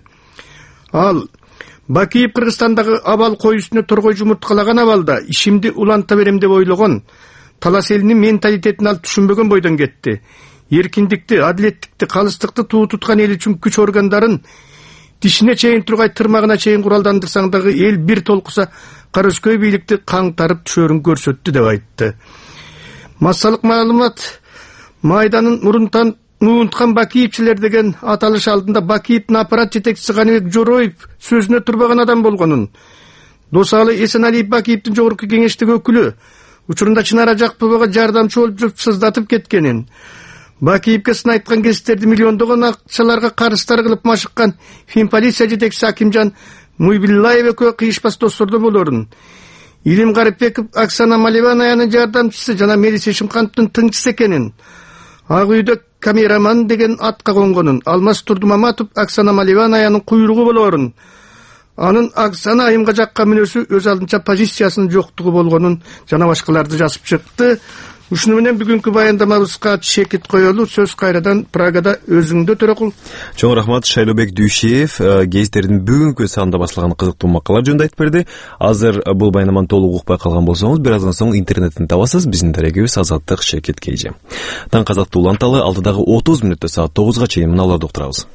Ал Бакиев Кыргызстандагы абал коюусуна торгой жумурткалаган абалда ишимди уланта берем деп ойлогон, талас элинин менталитетин ал түшүнбөгөн бойдон кетти. Эркиндикти, адилеттикти, калыстыкты туу туткан эл үчүн күч органдарын тишине чейин тургай тырмагына чейин куралдандырсаң дагы эл бир толкуса Караөскөй бийликти каңтарып түшөрүн көрсөттү деп айтты. Массалык маалымат майданын мурунтан унуткан Бакиевчилер деген аталыш алдында Бакиевдин аппарат жетекчиси Каныбек Жороев сөзүнө турбаган адам болгонун, Досалы Эсеналиев Бакиевдин жогорку кеңештеги өкүлү учурунда Чынара Жакповага жардамчы болуп жүрүп сыздатып кеткенин, Бакиевге сын айткан кездерди миллиондогон акчаларга карыздар кылып машыккан финполиция жетекчиси Акимжан Муйбиллаев экөө кыйышпас достордо болорун, Илим Гарипбеков Оксана Маливанаянын жардамчысы жана Мелис Эшимкановдун тыңчысы экенин, Ак үйдө камераман деген атка конгонун, Алмаз Турдумаматов Оксана Маливанаянын куйругу болорун, анын Оксана айымга жакка мүнөсү өз алдынча позициясынын жоктугу болгонун жана башкаларды жазып чыкты. Ушуну менен бүгүнкү баяндамабызга чекит коелу. Сөз кайрадан Прагада өзүңдө төрөкул. Чоң рахмат. Шайлообек Дүйшеев гезитердин бүгүнкү санда басылган кызыктуу макалалар жөнүндө айтып берди. Азыр бул баяндаманы толук укпай калган болсоңуз, бир аздан соң интернеттен табасыз. Биздин дарегибиз Азаттык Чекит Кейжи. Таң казактуу уланталы алдыдагы отуз мүнөттө саат тогузга чейин мыналарды уктурабыз.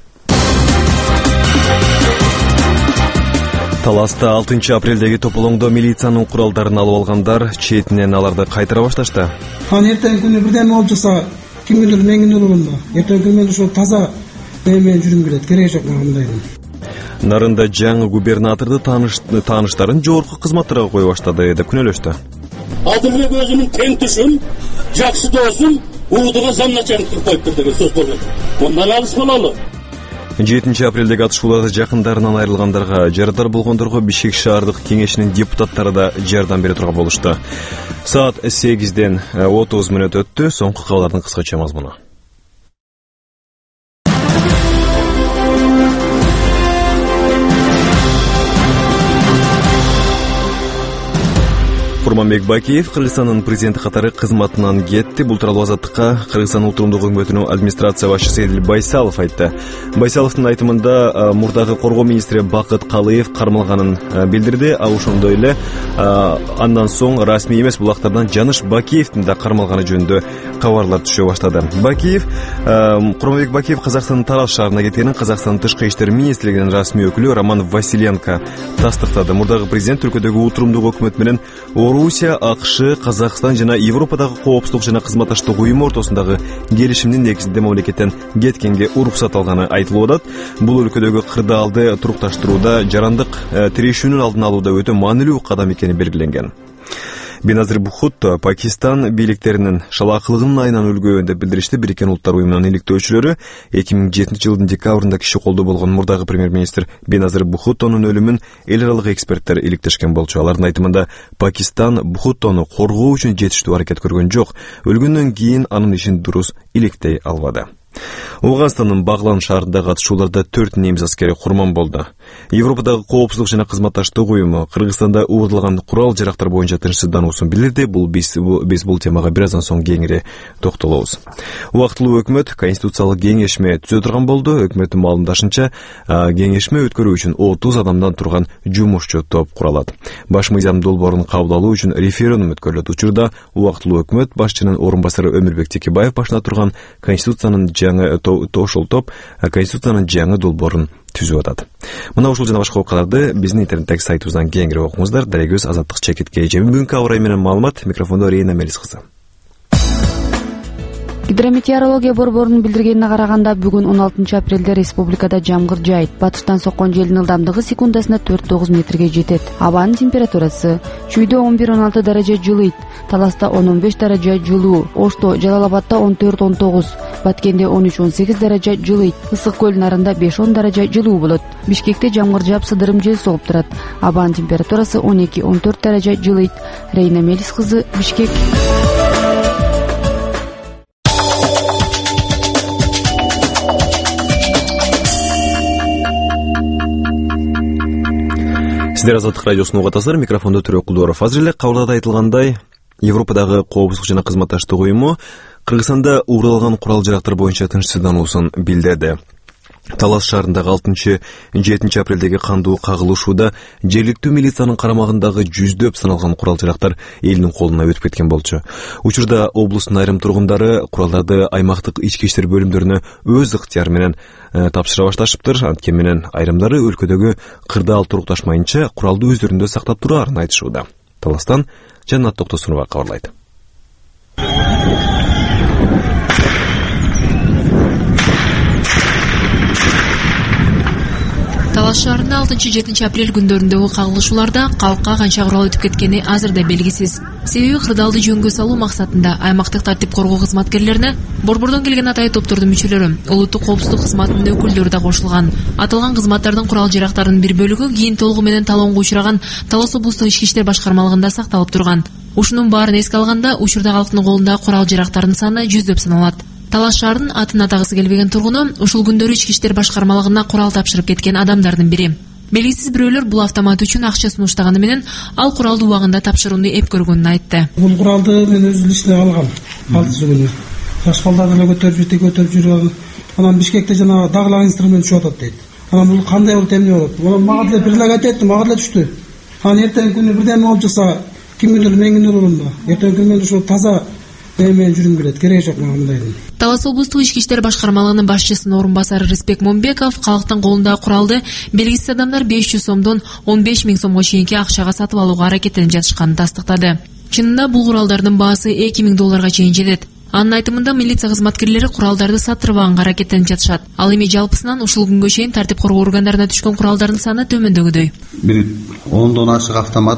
Таласта алтынчы апрелдеги тополоңдо милициянын куралдарын алып алгандар четинен аларды кайтара башташты. Аны эртең күнү бирдеме болуп жатса, кимдир меңин болгондо, эртең күнү ошо таза менен жүрүм келет, кереги жок мындайдын. Нарында жаңы губернаторду тааныштарын жогорку кызматтарга кое баштады деп күнөөлөштү. Адылбек өзүнүн тең түшүм, жакшы досум Уудуга замначальник коюптур деген сөз болду. Ондан алыс бололу. жетинчи апрелдеги атышууларда жакындарынан айрылгандарга, жарадар болгондорго Бишкек шаардык кеңешинин депутаттары да жардам бере турган болушту. Саат сегизден отуз мүнөт өттү. Соңку кабарлардын кыскача мазмуну. Курманбек Бакиев Кыргызстандын президенти катары кызматынан кетти. Бул тууралуу Азаттыкка Кыргызстан улуттук өкмөтүнүн администрация башчысы Эдил Байсалов айтты. Байсаловдун айтымында мурдагы коргоо министри Бакыт Калыев кармалганын билдирди. А ошондой эле андан соң расмий эмес булактардан Жаныш Бакиевдин да кармалганы жөнүндө кабарлар түшө баштады. Бакиев, Курманбек Бакиев Казакстандын Тараз шаарына кеткенин Казакстандын тышкы иштер министрлигинин расмий өкүлү Роман Василенко тастыктады. Мурдагы президент өлкөдөгү утурумдук өкмөт менен Орусия, АКШ, Казакстан жана Европадагы коопсуздук жана кызматташтык уюму ортосундагы келишимдин негизинде мамлекеттен кеткенге уруксат алганы айтылып атат. Бул өлкөдөгү кырдаалды турукташтырууда, жарандык тирешүүнүн алдын алууда өтө маанилүү кадам экени белгиленген. Беназир Бхутто Пакистан бийликтеринин шалаакылыгынын айынан үлгү деп билдиришти. Бириккен Улуттар уюмунун иликтөөчүлөрү эки миң жетинчи жылдын декабрында киши колдо болгон мурдагы премьер-министр Беназир Бхуттонун өлүмүн эл аралык эксперттер иликтешкен болчу. Алардын айтымында Пакистан Бхуттону коргоо үчүн жетиштүү аракет көргөн жок. Өлгөндөн кийин анын ишин дурус иликтей албады. Ауганстандын Баглан шаарындагы атышууларда төрт немис аскери курман болду. Европадагы коопсуздук жана кызматташтык уюму Кыргызстанда уурдалган курал жарактар боюнча тынчсыздануусун билдирди. Бул биз биз бул темага бир аздан соң кеңири токтолобуз. Убактылуу өкмөт конституциялык кеңешме түзө турган болду. Өкмөттүн маалымдашынча, кеңешме өткөрүү үчүн отуз адамдан турган жумушчу топ куралат. Баш мыйзам долбоорун кабыл алуу үчүн референдум өткөрүлөт. Учурда убактылуу өкмөт башчынын орун басары Өмүрбек Текебаев башына турган конституциянын жаңы ошол топ конституциянын жаңы долбоорун түзүп атат. Мына ушул жана башка окуяларды биздин интернеттеги сайтыбыздан кеңири окуңуздар. Дарегибиз Азаттык Чекит Кейжи. Бүгүнкү аба ырайы менен маалымат. Микрофондо Рейна Мелис кызы. Гидрометеорология борборунун билдиргенине караганда бүгүн он алтынчы апрелде республикада жамгыр жаайт. Батыштан соккон желдин ылдамдыгы секундасына төрт тогуз метрге жетет. Абанын температурасы Чүйдө он бир он алты даража жылыйт, Таласта он он беш даража жылуу, Ошто, Жалал-Абадда он төрт он тогуз, Баткенде он үч он сегиз даража жылыйт, Ысык көл нарында беш он даража жылуу болот. Бишкекте жамгыр жаап сыдырым жел соғып турат. Абанын температурасы он эки он төрт даража жылыйт. Рейна Мелис кызы, Бишкек. Сиздер Азаттык радиосун угатасыздар. Микрофондо Төрөк Кулдуаров. Азыр эле кабарда айтылгандай, Европадагы коопсуздук жана кызматташтык уюму Кыргызстанда уурдалган курал жарактар боюнча тынчсыздануусун билдирди. Талас шаарындагы алтынчы жетинчи апрелдеги кандуу кагылышууда жергиликтүү милициянын карамагындагы жүздөп саналган курал жарактар элдин колуна өтүп кеткен болчу. Учурда облустун айрым тургундары куралдарды аймактык ички иштер бөлүмдөрүнө өз ыктыяры менен тапшыра башташыптыр. Анткени менен айрымдары өлкөдөгү кырдаал турукташмайынча куралды өздөрүндө сактап тураарын айтышууда. Таластан Жаннат Токтосунова кабарлайт. Талас шаарында алтынчы жетинчи апрель күндөрүндөгү кагылышууларда калкка канча курал өтүп кеткени азырда белгисиз. Себеби кырдаалды жөнгө салуу максатында аймактык тартип коргоо кызматкерлерине борбордон келген атайы топтордун мүчөлөрү, улуттук коопсуздук кызматынын өкүлдөрү да кошулган. Аталган кызматтардын курал жарактарынын бир бөлүгү кийин толугу менен талоонго учураган Талас облустук ички иштер башкармалыгында сакталып турган. Ушунун баарын эске алганда, учурда калктын колунда курал жарактардын саны жүздөп саналат. Талас шаарынын атын атагысы келбеген тургуну ушул күндөрү ички иштер башкармалыгына курал тапшырып кеткен адамдардын бири. Белгисиз бирөөлөр бул автомат үчүн акча сунуштаганы менен ал куралды убагында тапшырууну эп көргөнүн айтты. Бул куралды мен өз илишине алгам. Алтысы күнү. Жаш балдар деле көтөрүп жүрүп, көтөрүп жүрүп, анан Бишкекте жана дагылар инструмент чыгып атат дейт. Анан бул кандай болуп эмне болот? Анан мага деле бир эле айтты, мага деле түштү. Анан эртең күнү бирдеме болуп чыкса, кимдир мен кимдир болом да. Эртең күнү мен ушул таза менен жүрүм келет, кереги жок мага мындайдын. Талас облустук ички иштер башкармалыгынын башчысынын орун басары Рыспек Момбеков калктын колундагы куралды белгисиз адамдар беш жүз сомдон он беш миң сомго чейинки акчага сатып алууга аракеттенип жатышканын тастыктады. Чынында бул куралдардын баасы эки миң долларга чейин жетет. Анын айтымында милиция кызматкерлери куралдарды саттырбаганга аракеттенип жатышат. Ал эми жалпысынан ушул күнгө чейин тартип коргоо органдарына түшкөн куралдардын саны төмөндөгүдөй. Бир ондон ашык автомат,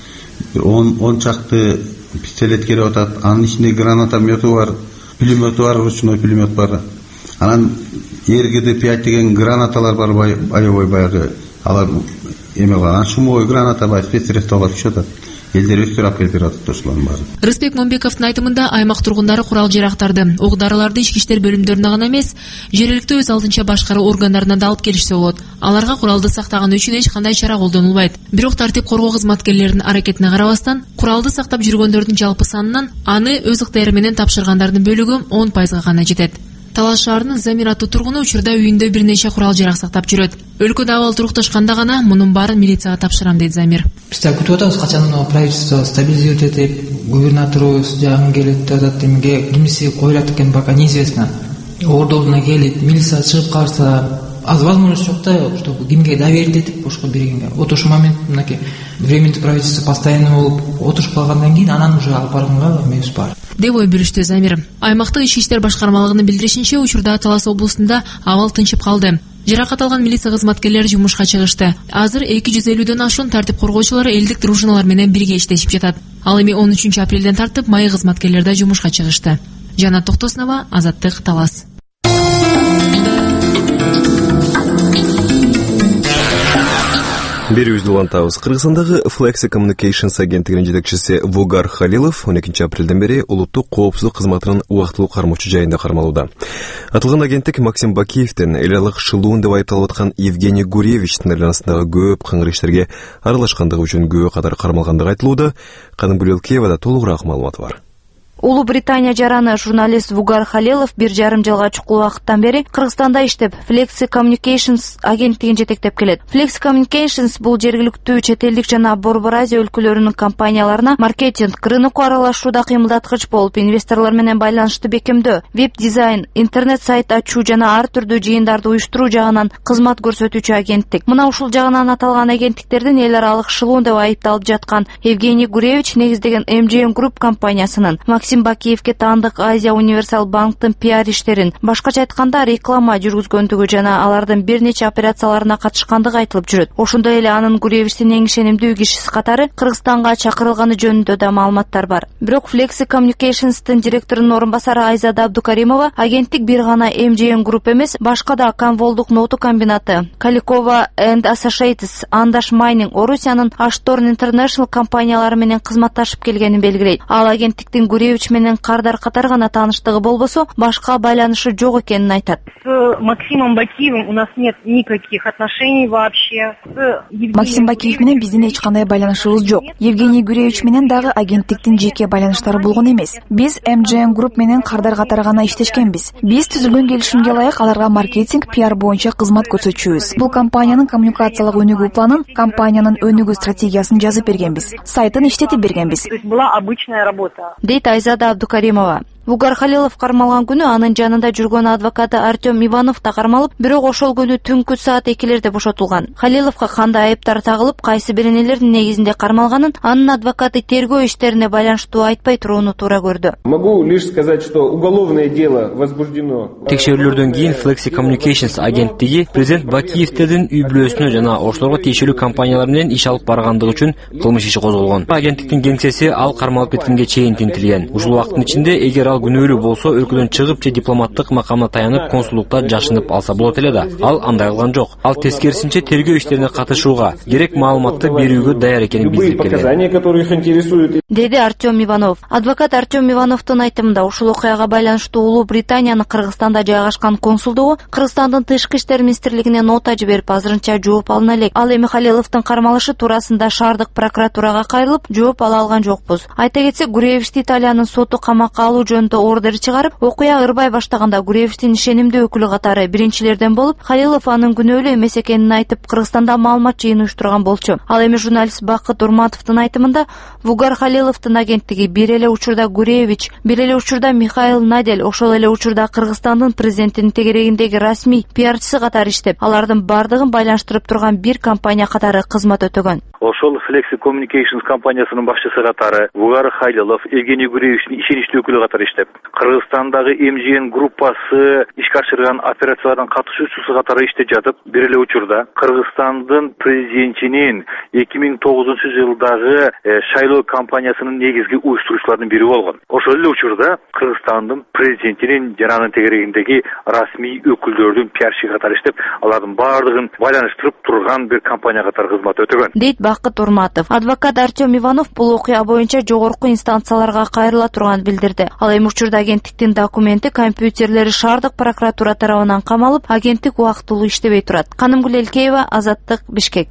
он он чакты пистолет келип атат. Анын ичинде гранатомету бар, пулемету бар, ручной пулемет бар. Анан эр-гэ-дэ пять деген гранаталар бар, аябай баягы алар эме кылган. Шумовой граната бар, спецсредствого түшүп атат. Элдер өздөрү алып келип атат ошолордун баары. Рыспек Момбековдун айтымында аймак тургундары курал жарактарды, ок дарыларды ички иштер бөлүмдөрүнө гана эмес, жергиликтүү өз алдынча башкаруу органдарына да алып келишсе болот. Аларга куралды сактаганы үчүн эч кандай чара колдонулбайт. Бирок тартип коргоо кызматкерлеринин аракетине карабастан, куралды сактап жүргөндөрдүн жалпы санынан аны өз ыктыяры менен тапшыргандардын бөлүгү он пайызга гана жетет. Талас шаарынын Замир аттуу тургуну учурда үйүндө бир нече курал жарак сактап жүрөт. Өлкөдө абал турукташканда гана мунун баарын милицияга тапшырам дейт Замир. Биз күтүп атабыз качан правительство стабилизировать этип, губернаторубуз жагын келет деп атат, эмге кимиси коюлат экен, пока неизвестно. Ордуна келет, милиция чыгып калса, аз возможность жок да, чтобы кимге доверить этип бошко бергенге. Вот ошол момент мынакей временный правительство постоянно болуп отуруп калгандан кийин анан уже алып барганга эмес бар. деп ой бөлүштү Замир. Аймактык ички иштер башкармалыгынын билдиришинче, учурда Талас облусунда абал тынчып калды. Жаракат алган милиция кызматкерлери жумушка чыгышты. Азыр эки жүз элүүдөн ашуун тартип коргоочулар элдик дружиналар менен бирге иштешип жатат. Ал эми он үчүнчү апрелден тартып майы кызматкерлер да жумушка чыгышты. Жанат Токтоснова, Азаттык, Талас. Берүүбүздү улантабыз. Кыргызстандагы Flexi Communications агенттигинин жетекчиси Вугар Халилов он экинчи апрелден бери улуттук коопсуздук кызматынын убактылуу кармоочу жайында кармалууда. Аталган агенттик Максим Бакиевдин эл аралык шылуун деп айыпталып аткан Евгений Гуревичтин айланасындагы көп кыңгыр иштерге аралашкандыгы үчүн күбө катар кармалгандыгы айтылууда. Кадымгүл Элкеевада толугураак маалымат бар. Улуу Британия жараны журналист Вугар Халилов бир жарым жылга чукул убакыттан бери Кыргызстанда иштеп, Flexi Communications агенттигин жетектеп келет. Flexi Communications бул жергиликтүү чет элдик жана Борбор Азия өлкөлөрүнүн компанияларына маркетинг, рынокко аралашууда кыймылдаткыч болуп, инвесторлор менен байланышты бекемдөө, веб-дизайн, интернет сайт ачуу жана ар түрдүү жыйындарды уюштуруу жагынан кызмат көрсөтүүчү агенттик. Мына ушул жагынан аталган агенттиктердин эл аралык шылуун деп айыпталып жаткан Евгений Гуревич негиздеген эм джи эм Group компаниясынын Максим Бакиевке таандык Азия Универсал банктын пиар иштерин, башкача айтканда реклама жүргүзгөндүгү жана алардын бир нече операцияларына катышкандыгы айтылып жүрөт. Ошондой эле анын Гуревичтин эң ишенимдүү кишиси катары Кыргызстанга чакырылганы жөнүндө да маалыматтар бар. Бирок Flexi Communications'тын директорунун орун басары Айзада Абдукаримова агенттик бир гана эм джи эм Group эмес, башка да Камволдук ноту комбинаты, Каликова and Associates, Андаш Майнинг, Орусиянын Ашторн International компаниялары менен кызматташып келгенин белгилейт. Ал агенттиктин Гуревич менен кардар катар гана тааныштыгы болбосо, башка байланышы жок экенин айтат. С Максимом Бакиевым у нас нет никаких отношений вообще. Максим Бакиев менен биздин эч кандай байланышыбыз жок. Евгений Гуревич менен дагы агенттиктин жеке байланыштары болгон эмес. Биз эм джи эм Group менен кардар катары гана иштешкенбиз. Биз түзүлгөн келишимге ылайык аларга маркетинг, пиар боюнча кызмат көрсөтчүбүз. Бул компаниянын коммуникациялык өнүгүү планын, компаниянын өнүгүү стратегиясын жазып бергенбиз. Сайтын иштетип бергенбиз. То есть была обычная работа. Дейт Айзада Абдукаримова. Вугар Халилов кармалган күнү анын жанында жүргөн адвокаты Артем Иванов да кармалып, бирок ошол күнү түнкү саат экилерде бошотулган. Халиловго кандай айыптар тагылып, кайсы биренелердин негизинде кармалганын анын адвокаты тергөө иштерине байланыштуу айтпай турууну туура көрдү. Могу лишь сказать, что уголовное дело возбуждено. Текшерүүлөрдөн кийин Flexi Communications агенттиги президент Бакиевдин үй бүлөсүнө жана ошолорго тиешелүү компаниялар менен иш алып баргандыгы үчүн кылмыш иши козголгон. Агенттиктин кеңсеси ал кармалып кеткенге чейин тинтилген. Ушул убакыттын ичинде эгер ал күнөөлүү болсо өлкөдөн чыгып же дипломаттык макамына таянып консулдукта жашынып алса болот эле да. Ал андай кылган жок. Ал тескерисинче тергөө иштерине катышууга, керек маалыматты берүүгө даяр экенин билдирип келген, деди Артем Иванов. Адвокат Артем Ивановдун айтымында ушул окуяга байланыштуу Улуу Британиянын Кыргызстанда жайгашкан консулдугу Кыргызстандын тышкы иштер министрлигине нота жиберип, азырынча жооп алына элек. Ал эми Халиловдун кармалышы туурасында шаардык прокуратурага кайрылып, жооп ала алган жокпуз. Айта кетсек, Гуревичти Италиянын соту камакка алуу жөнүндө ордер чыгарып, окуя ырбай баштаганда Гуревичтин ишенимдүү өкүлү катары биринчилерден болуп, Халилов анын күнөөлүү эмес экенин айтып, Кыргызстанда маалымат жыйын уюштурган болчу. Ал эми журналист Бакыт Урматовдун айтымында, Вугар Халиловдун агенттиги бир эле учурда Гуревич, бир эле учурда Михаил Надель, ошол эле учурда Кыргызстандын президентинин тегерегиндеги расмий пиарчысы катары иштеп, алардын бардыгын байланыштырып турган бир компания катары кызмат өтөгөн. Ошол Flexi Communications компаниясынын башчысы катары Вугар Халилов, Евгений Гуревичтин ишеничтүү өкүлү катары иштеп, Кыргызстандагы эм жи эн группасы ишке ашырган операциялардын катышуучусу катары иштеп жатып, бир эле учурда Кыргызстандын президентинин эки миң тогузунчу жылдагы шайлоо кампаниясынын негизги уюштуруучуларынын бири болгон. Ошол эле учурда Кыргызстандын президентинин жана анын тегерегиндеги расмий өкүлдөрдүн пиарщиги катары иштеп, алардын бардыгын байланыштырып турган бир компания катары кызмат өтөгөн, дейт Бакыт Урматов. Адвокат Артем Иванов бул окуя боюнча жогорку инстанцияларга кайрыла турганын билдирди. Ал эми учурда агенттиктин документи, компьютерлери шаардык прокуратура тарабынан камалып, агенттик убактылуу иштебей турат. Канымгүл Элкеева, Азаттык, Бишкек.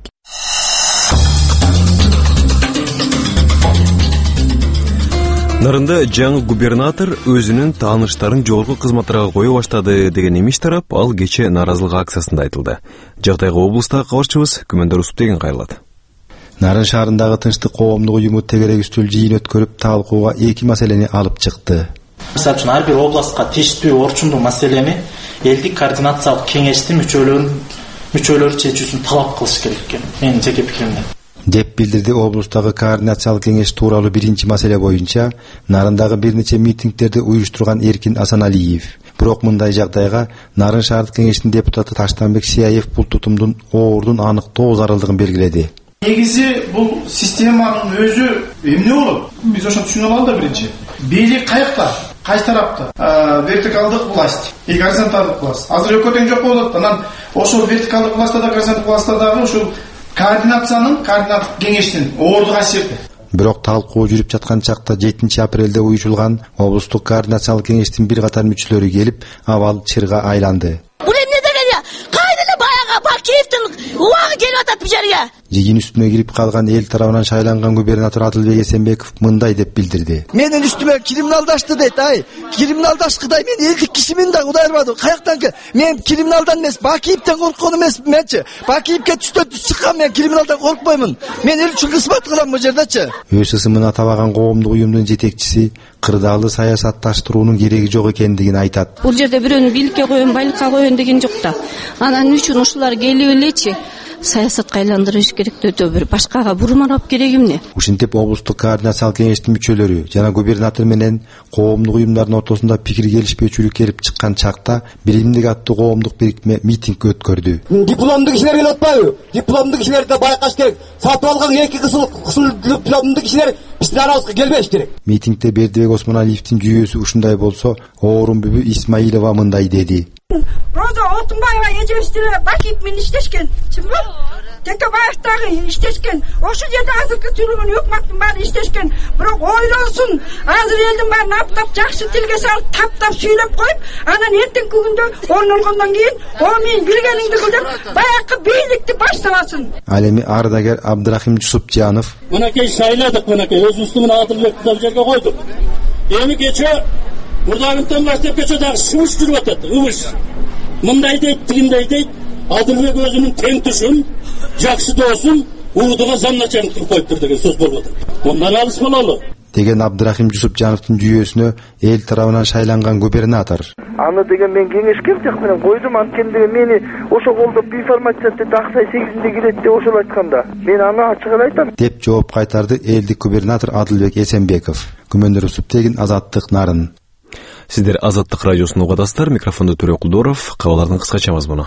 Нарында жаңы губернатор өзүнүн тааныштарын жогорку кызматтарга кое баштады деген эмиш тарап, ал кече нааразылык акциясында айтылды. Жагдайга облустагы кабарчыбыз Күмөндөр Усупбек кайрылат. Нарын шаарындагы Тынчтык коомдук уюму тегерек үстөл жыйын өткөрүп, талкууга эки маселени алып чыкты. Мисалы үчүн ар бир областка тийиштүү орчундуу маселени элдик координациялык кеңештин мүчөлөрүн мүчөлөрү чечүүсүн талап кылыш керек экен. Менин жеке пикиримде. деп билдирди облустагы координациялык кеңеш тууралуу биринчи маселе боюнча Нарындагы бир нече митингдерди уюштурган Эркин Асаналиев. Бирок мындай жагдайга Нарын шаардык кеңештин депутаты Таштанбек Сияев бул тутумдун оордун аныктоо зарылдыгын белгиледи. Негизи бул системанын өзү эмне болот? Биз ошону түшүнүп алалы да биринчи. Бийлик каякта? Кайсы тарапта? Вертикалдык власть и горизонталдык власть. Азыр экөө тең жок болот. Анан ошол вертикалдык властта да горизонталдык властта дагы ушул координациянын, координаттык кеңештин оордук асерди. Бирок талкуу жүрүп жаткан чакта жетинчи апрелде уюшулган облустук координациялык кеңештин бир катар мүчөлөрү келип, абал чырга айланды. Бул эмне деген я? Кайданы баягы Бакиевдин убагы келип атат бу жерге. Жыйын үстүнө кирип калган эл тарабынан шайланган губернатор Адылбек Эсенбеков мындай деп билдирди. Менин үстүмө криминалдашты дейт, ай. Криминалдашкыдай мен элдик кишимин да Кудай ырбады. Каяктан ке? Мен криминалдан эмес, Бакиевден корккон эмесминчи. Бакиевге түстө чыккан мен криминалдан коркпоймун. Мен эл үчүн кызмат кылам бу жердечи. Өз ысымын атабаган коомдук уюмдун жетекчиси кырдаалды саясатташтыруунун кереги жок экендигин айтат. Бул жерде бирөөнү бийликке коён, байлыкка коён деген жок да. Анан үчүн ушулар келип элечи саясатка айландырыш керек өтө бир башкага бурмалап керек эмне? Ушинтип облустук координациялык кеңештин мүчөлөрү жана губернатор менен коомдук уюмдардын ортосунда пикир келишпөөчүлүк келип чыккан чакта биримдик аттуу коомдук бирикме митинг өткөрдү. Дипломдук кишилер келип атпайбы? Дипломдук кишилерди байкаш керек. Сатып алган эки кысыл кысыл дипломдук кишилер биздин арабызга келбеш керек. Митингде Бердибек Осмоналиевдин жүйөөсү ушундай болсо, Орунбүбү Исмаилова мындай деди. Роза Отунбаева эжебиздин Бакиев менен иштешкен. Чынбы? Текебаевдагы иштешкен. Ошол жерде азыркы түзүлгөн өкмөттүн баары иштешкен. Бирок ойлонсун, азыр элдин баарын аптап жакшы тилге салып, таптап сүйлөп коюп, анан эртеңки күндө орун алгондон кийин, "О мен билгенимди кыл" деп баягы бийликти баштабасын. Ал эми ардагер Абдрахим Жусупжанов. Мынакей шайладык, мынакей өзүбүздүн мына Адылбекти дагы жерге койдук. Эми кече Мурдагынтан баштап кече дагы шыбыш жүрүп атат, ыбыш. Мындай дейт, тигиндей дейт. Адылбек өзүнүн тең түшүн, жакшы досун Уурдуга замначальниктип коюптур деген сөз болуп атат. Мындан алыс бололу. Деген Абдрахим Жусупжановдун жүйөөсүнө эл тарабынан шайланган губернатор. Аны деген мен кеңешке жак менен койдум, анткени мени ошо колдоп информацияны таксай сегизинде келет деп ошол айтканда. Мен аны ачык эле айтам. Деп жооп кайтарды элдик губернатор Адылбек Эсенбеков. Күмөндөр Усупбек, Азаттык, Нарын. Сиздер Азаттык радиосун угадасыздар. Микрофонду Төрө Кулдоров. Кабарлардын кыскача мазмуну.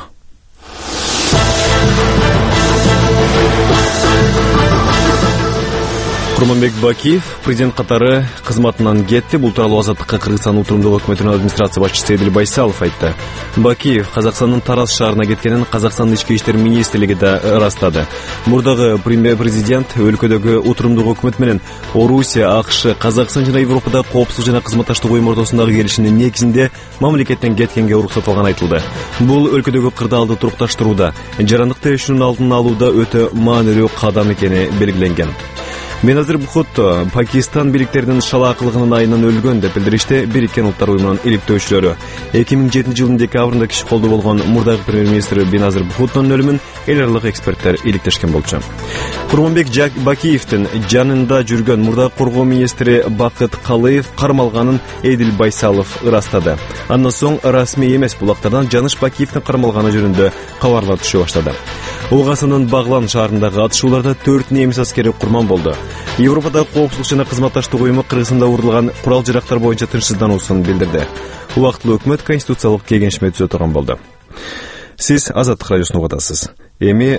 Курманбек Бакиев президент катары кызматынан кетти. Бул тууралуу Азаттыкка Кыргызстан утурумдук өкмөтүнүн администрация башчысы Эдил Байсалов айтты. Бакиев Казакстандын Тараз шаарына кеткенин Казакстандын ички иштер министрлиги да ырастады. Мурдагы президент өлкөдөгү утурумдук өкмөт менен Орусия, АКШ, Казакстан жана Европада коопсуздук жана кызматташтык уюм ортосундагы келишимдин негизинде мамлекеттен кеткенге уруксат алганы айтылды. Бул өлкөдөгү кырдаалды турукташтырууда, жарандык тирешүүнүн алдын алууда өтө маанилүү кадам экени белгиленген. Беназир Бхутто Пакистан бийликтеринин шалаакылыгынын айынан өлгөн деп билдиришти Бириккен Улуттар уюмунун иликтөөчүлөрү. эки миң жетинчи жылдын декабрында киши колдо болгон мурдагы премьер-министр Беназир Бхуттонун өлүмүн эл аралык эксперттер иликтешкен болчу. Курманбек Бакиевдин жанында жүргөн мурдагы коргоо министри Бакыт Калыев кармалганын Эдил Байсалов ырастады. Андан соң расмий эмес булактардан Жаныш Бакиевдин кармалганы жөнүндө кабарлар түшө баштады. Оғасынын Бағлан шаарындагы атышууларда төрт немис аскери курман болду. Европада коопсуздук жана кызматташтык уюму Кыргызстанда урулган курал-жарактар боюнча тынчсыздануусун билдирди. Убактылуу өкмөт конституциялык кеңешме түзө турган болду. Сиз Азаттык радиосун угуп атасыз. Эми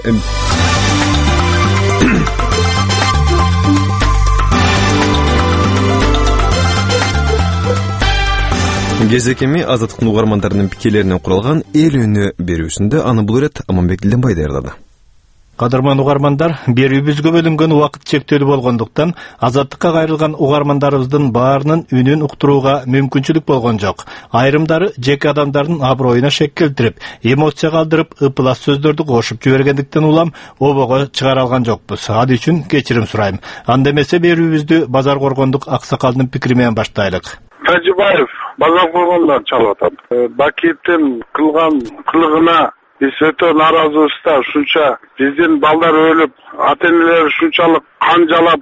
Кезекеми Азаттыктын угармандарынын пикирлеринен куралган эл үнү берүүсүндө аны бул ирет Аманбек Дилденбай даярдады. Кадырман угармандар, берүүбүзгө бөлүнгөн убакыт чектелүү болгондуктан Азаттыкка кайрылган угармандарыбыздын баарынын үнүн уктурууга мүмкүнчүлүк болгон жок. Айрымдары жеке адамдардын аброюна шек келтирип, эмоция калтырып, ыпылас сөздөрдү кошуп жибергендиктен улам обого чыгара алган жокпуз. Ал үчүн кечирим сурайм. Анда эмесе берүүбүздү Базар Коргондук аксакалдын пикири менен баштайлык. Тажибаев Базар Коргондон чалып атат. Бакиевдин кылган кылыгына биз өтө нааразыбыз да. Ушунча биздин балдар өлүп, ата-энелер ушунчалык кан жалап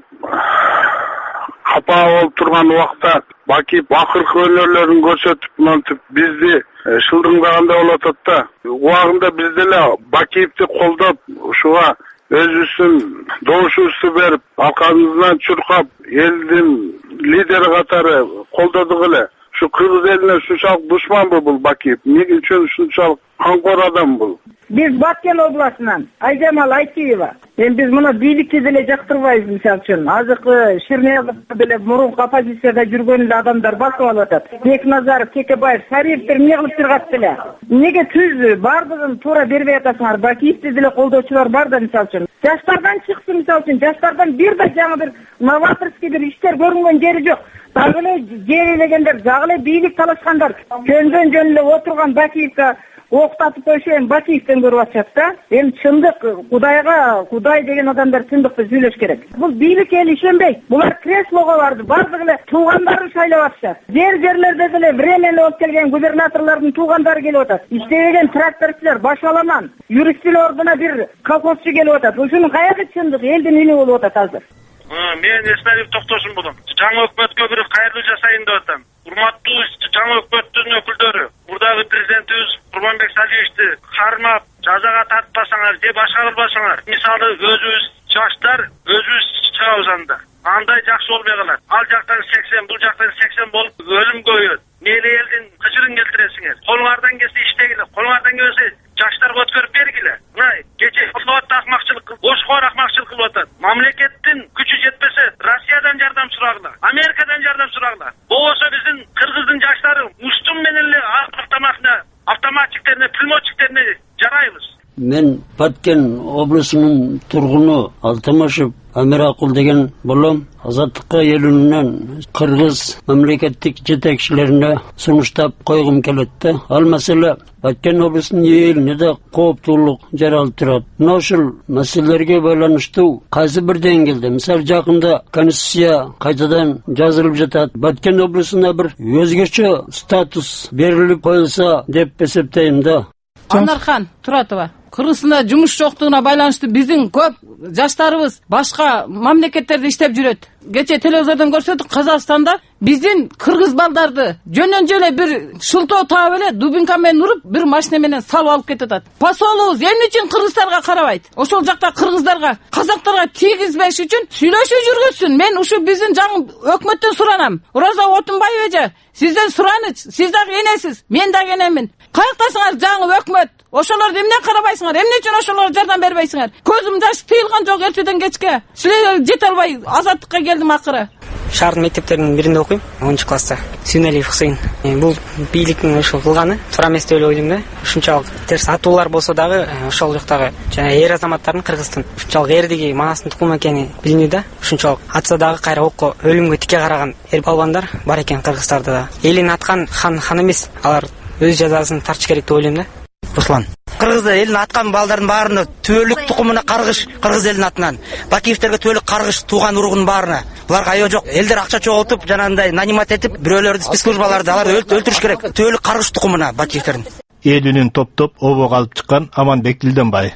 капа болуп турган убакта Бакиев акыркы өнөрлөрүн көрсөтүп, мынтип бизди шылдыңдагандай болуп атат да. Убагында биз деле Бакиевди колдоп, ушуга өзүбүздүн добушубузду берип, алкабыздан чуркап, элдин лидери катары колдодук эле. Şu Kırgız eline ушунчалык душман бул бул Бакиев. Эмне үчүн ушунчалык камкор адам бул? Биз Баткен областынан Айжамал Айтиева. Эми биз муну бийликти деле жактырбайбыз, мисалы үчүн. Азыркы Ширниязов деле мурунку оппозицияда жүргөн эле адамдар басып алып атат. Бекназаров, Кекебаев, Сариевдер эмне кылып чыгат деле? Эмнеге түз бардыгын туура бербей атасыңар? Бакиевди деле колдоочулар бар да, мисалы үчүн. Жаштардан чыксын, мисалы үчүн. Жаштардан бир да жаңы бир новаторский бир иштер көрүнгөн жери жок. Дагы эле жер элегендер, дагы эле бийлик талашкандар, жөндөн жөн эле отурган Бакиевге октатып коюшун Бакиевден көрүп атышат да. Эми чындык Кудайга, Кудай деген адамдар чындыкты сүйлөш керек. Бул бийлик эл ишенбейт. Булар креслого барды, бардыгы эле туугандарын шайлап атышат. Жер жерлерде деле временно болуп келген губернаторлордун туугандары келип атат. Иштебеген тракторчулар, башаламан, юристтер ордуна бир колхозчу келип атат. Ушунун каягы чындык элдин үнү болуп атат азыр. Мен Эсмаилов Токтошун болом. Жаңы өкмөткө бир кайрылуу жасайын деп атам. Урматтуу жаңы өкмөттүн өкүлдөрү, мурдагы президентибиз Курманбек Салиевичти кармап, жазага тартпасаңар же башка кылбасаңар, мисалы өзүбүз жаштар өзүбүз чыгабыз анда. Андай жакшы болбой калат. Ал жактан сексен, бул жактан сексен болуп өлүм көбөйөт. Мейли элдин кычырын келтиресиңер. Колуңардан келсе иштегиле, колуңардан келсе жаштарга өткөрүп бергиле. Мына кече Аллахт акмакчылык кылып, бошкор акмакчылык кылып атат. Мамлекеттин күчү жетпесе, Россиядан жардам сурагыла, Америкадан жардам сурагыла. Болбосо биздин Кыргыздын жаштары устун менен эле автоматына, автоматчиктерине, пулеметчиктерине жарайбыз. Мен Баткен облусунун тургуну Алтымашев Амиракул деген болом. Азаттыкка элүүнүнөн Кыргыз мамлекеттик жетекчилерине сунуштап койгум келет да. Ал маселе Баткен облусунун элине да кооптуулук жаралып турат. Мына ушул маселелерге байланыштуу кайсы бир деңгээлде, мисалы жакында конституция кайтадан жазылып жатат. Баткен облусуна бир өзгөчө статус берилип коюлса деп эсептейм да. Анархан Туратова. Кыргызстанда жумуш жоктугуна байланыштуу биздин көп жаштарыбыз башка мамлекеттерде иштеп жүрөт. Кече телевизордон көрсөттүк, Казакстанда биздин кыргыз балдарды жөнөн жөлө бир шултоо таап эле дубинка менен уруп, бир машина менен салып алып кетип атат. Посолубуз эмне үчүн кыргыздарга карабайт? Ошол жакта кыргыздарга, казактарга тийгизбеш үчүн сүйлөшүү жүргүзсүн. Мен ушу биздин жаңы өкмөттөн суранам. Ураза Отунбаев эже, сизден сураныч, сиз дагы энесиз, мен дагы энемин. Каяктасыңар жаңы өкмөт? Ошолорду эмне карабайсыңар? Эмне үчүн ошолорго жардам бербейсиңер? Көзүм жаш тыйылган жок эртеден кечке. Силер жете албай азаттыкка келдим акыры. Шаардын мектептеринин биринде окуйм, онунчу класста. Сүйнөлиев Хусейн. Бул бийликтин ошол кылганы туура эмес деп ойлойм да. Ушунчалык терс атуулар болсо дагы ошол жактагы жана эр азаматтардын Кыргыздын ушунчалык эрдиги манастын тукуму экени билинүү да. Ушунчалык атса дагы кайра окко өлүмгө тике караган эр балбандар бар экен Кыргыздарда да. Элин аткан хан хан эмес, алар өз жазасын тартыш керек деп ойлойм да. Руслан. Кыргызда элин аткан балдардын баарына түбөлүк тукумуна каргыш, кыргыз элинин атынан. Бакиевтерге түбөлүк каргыш тууган уругунун баарына. Буларга айоо жок. Элдер акча чогултуп, жанагындай нанимат этип, бирөөлөрдү спецслужбаларды алар өлтүрүш керек. Түбөлүк каргыш тукумуна Бакиевтердин. Элинин топтоп обого алып чыккан Аманбек Дилденбай.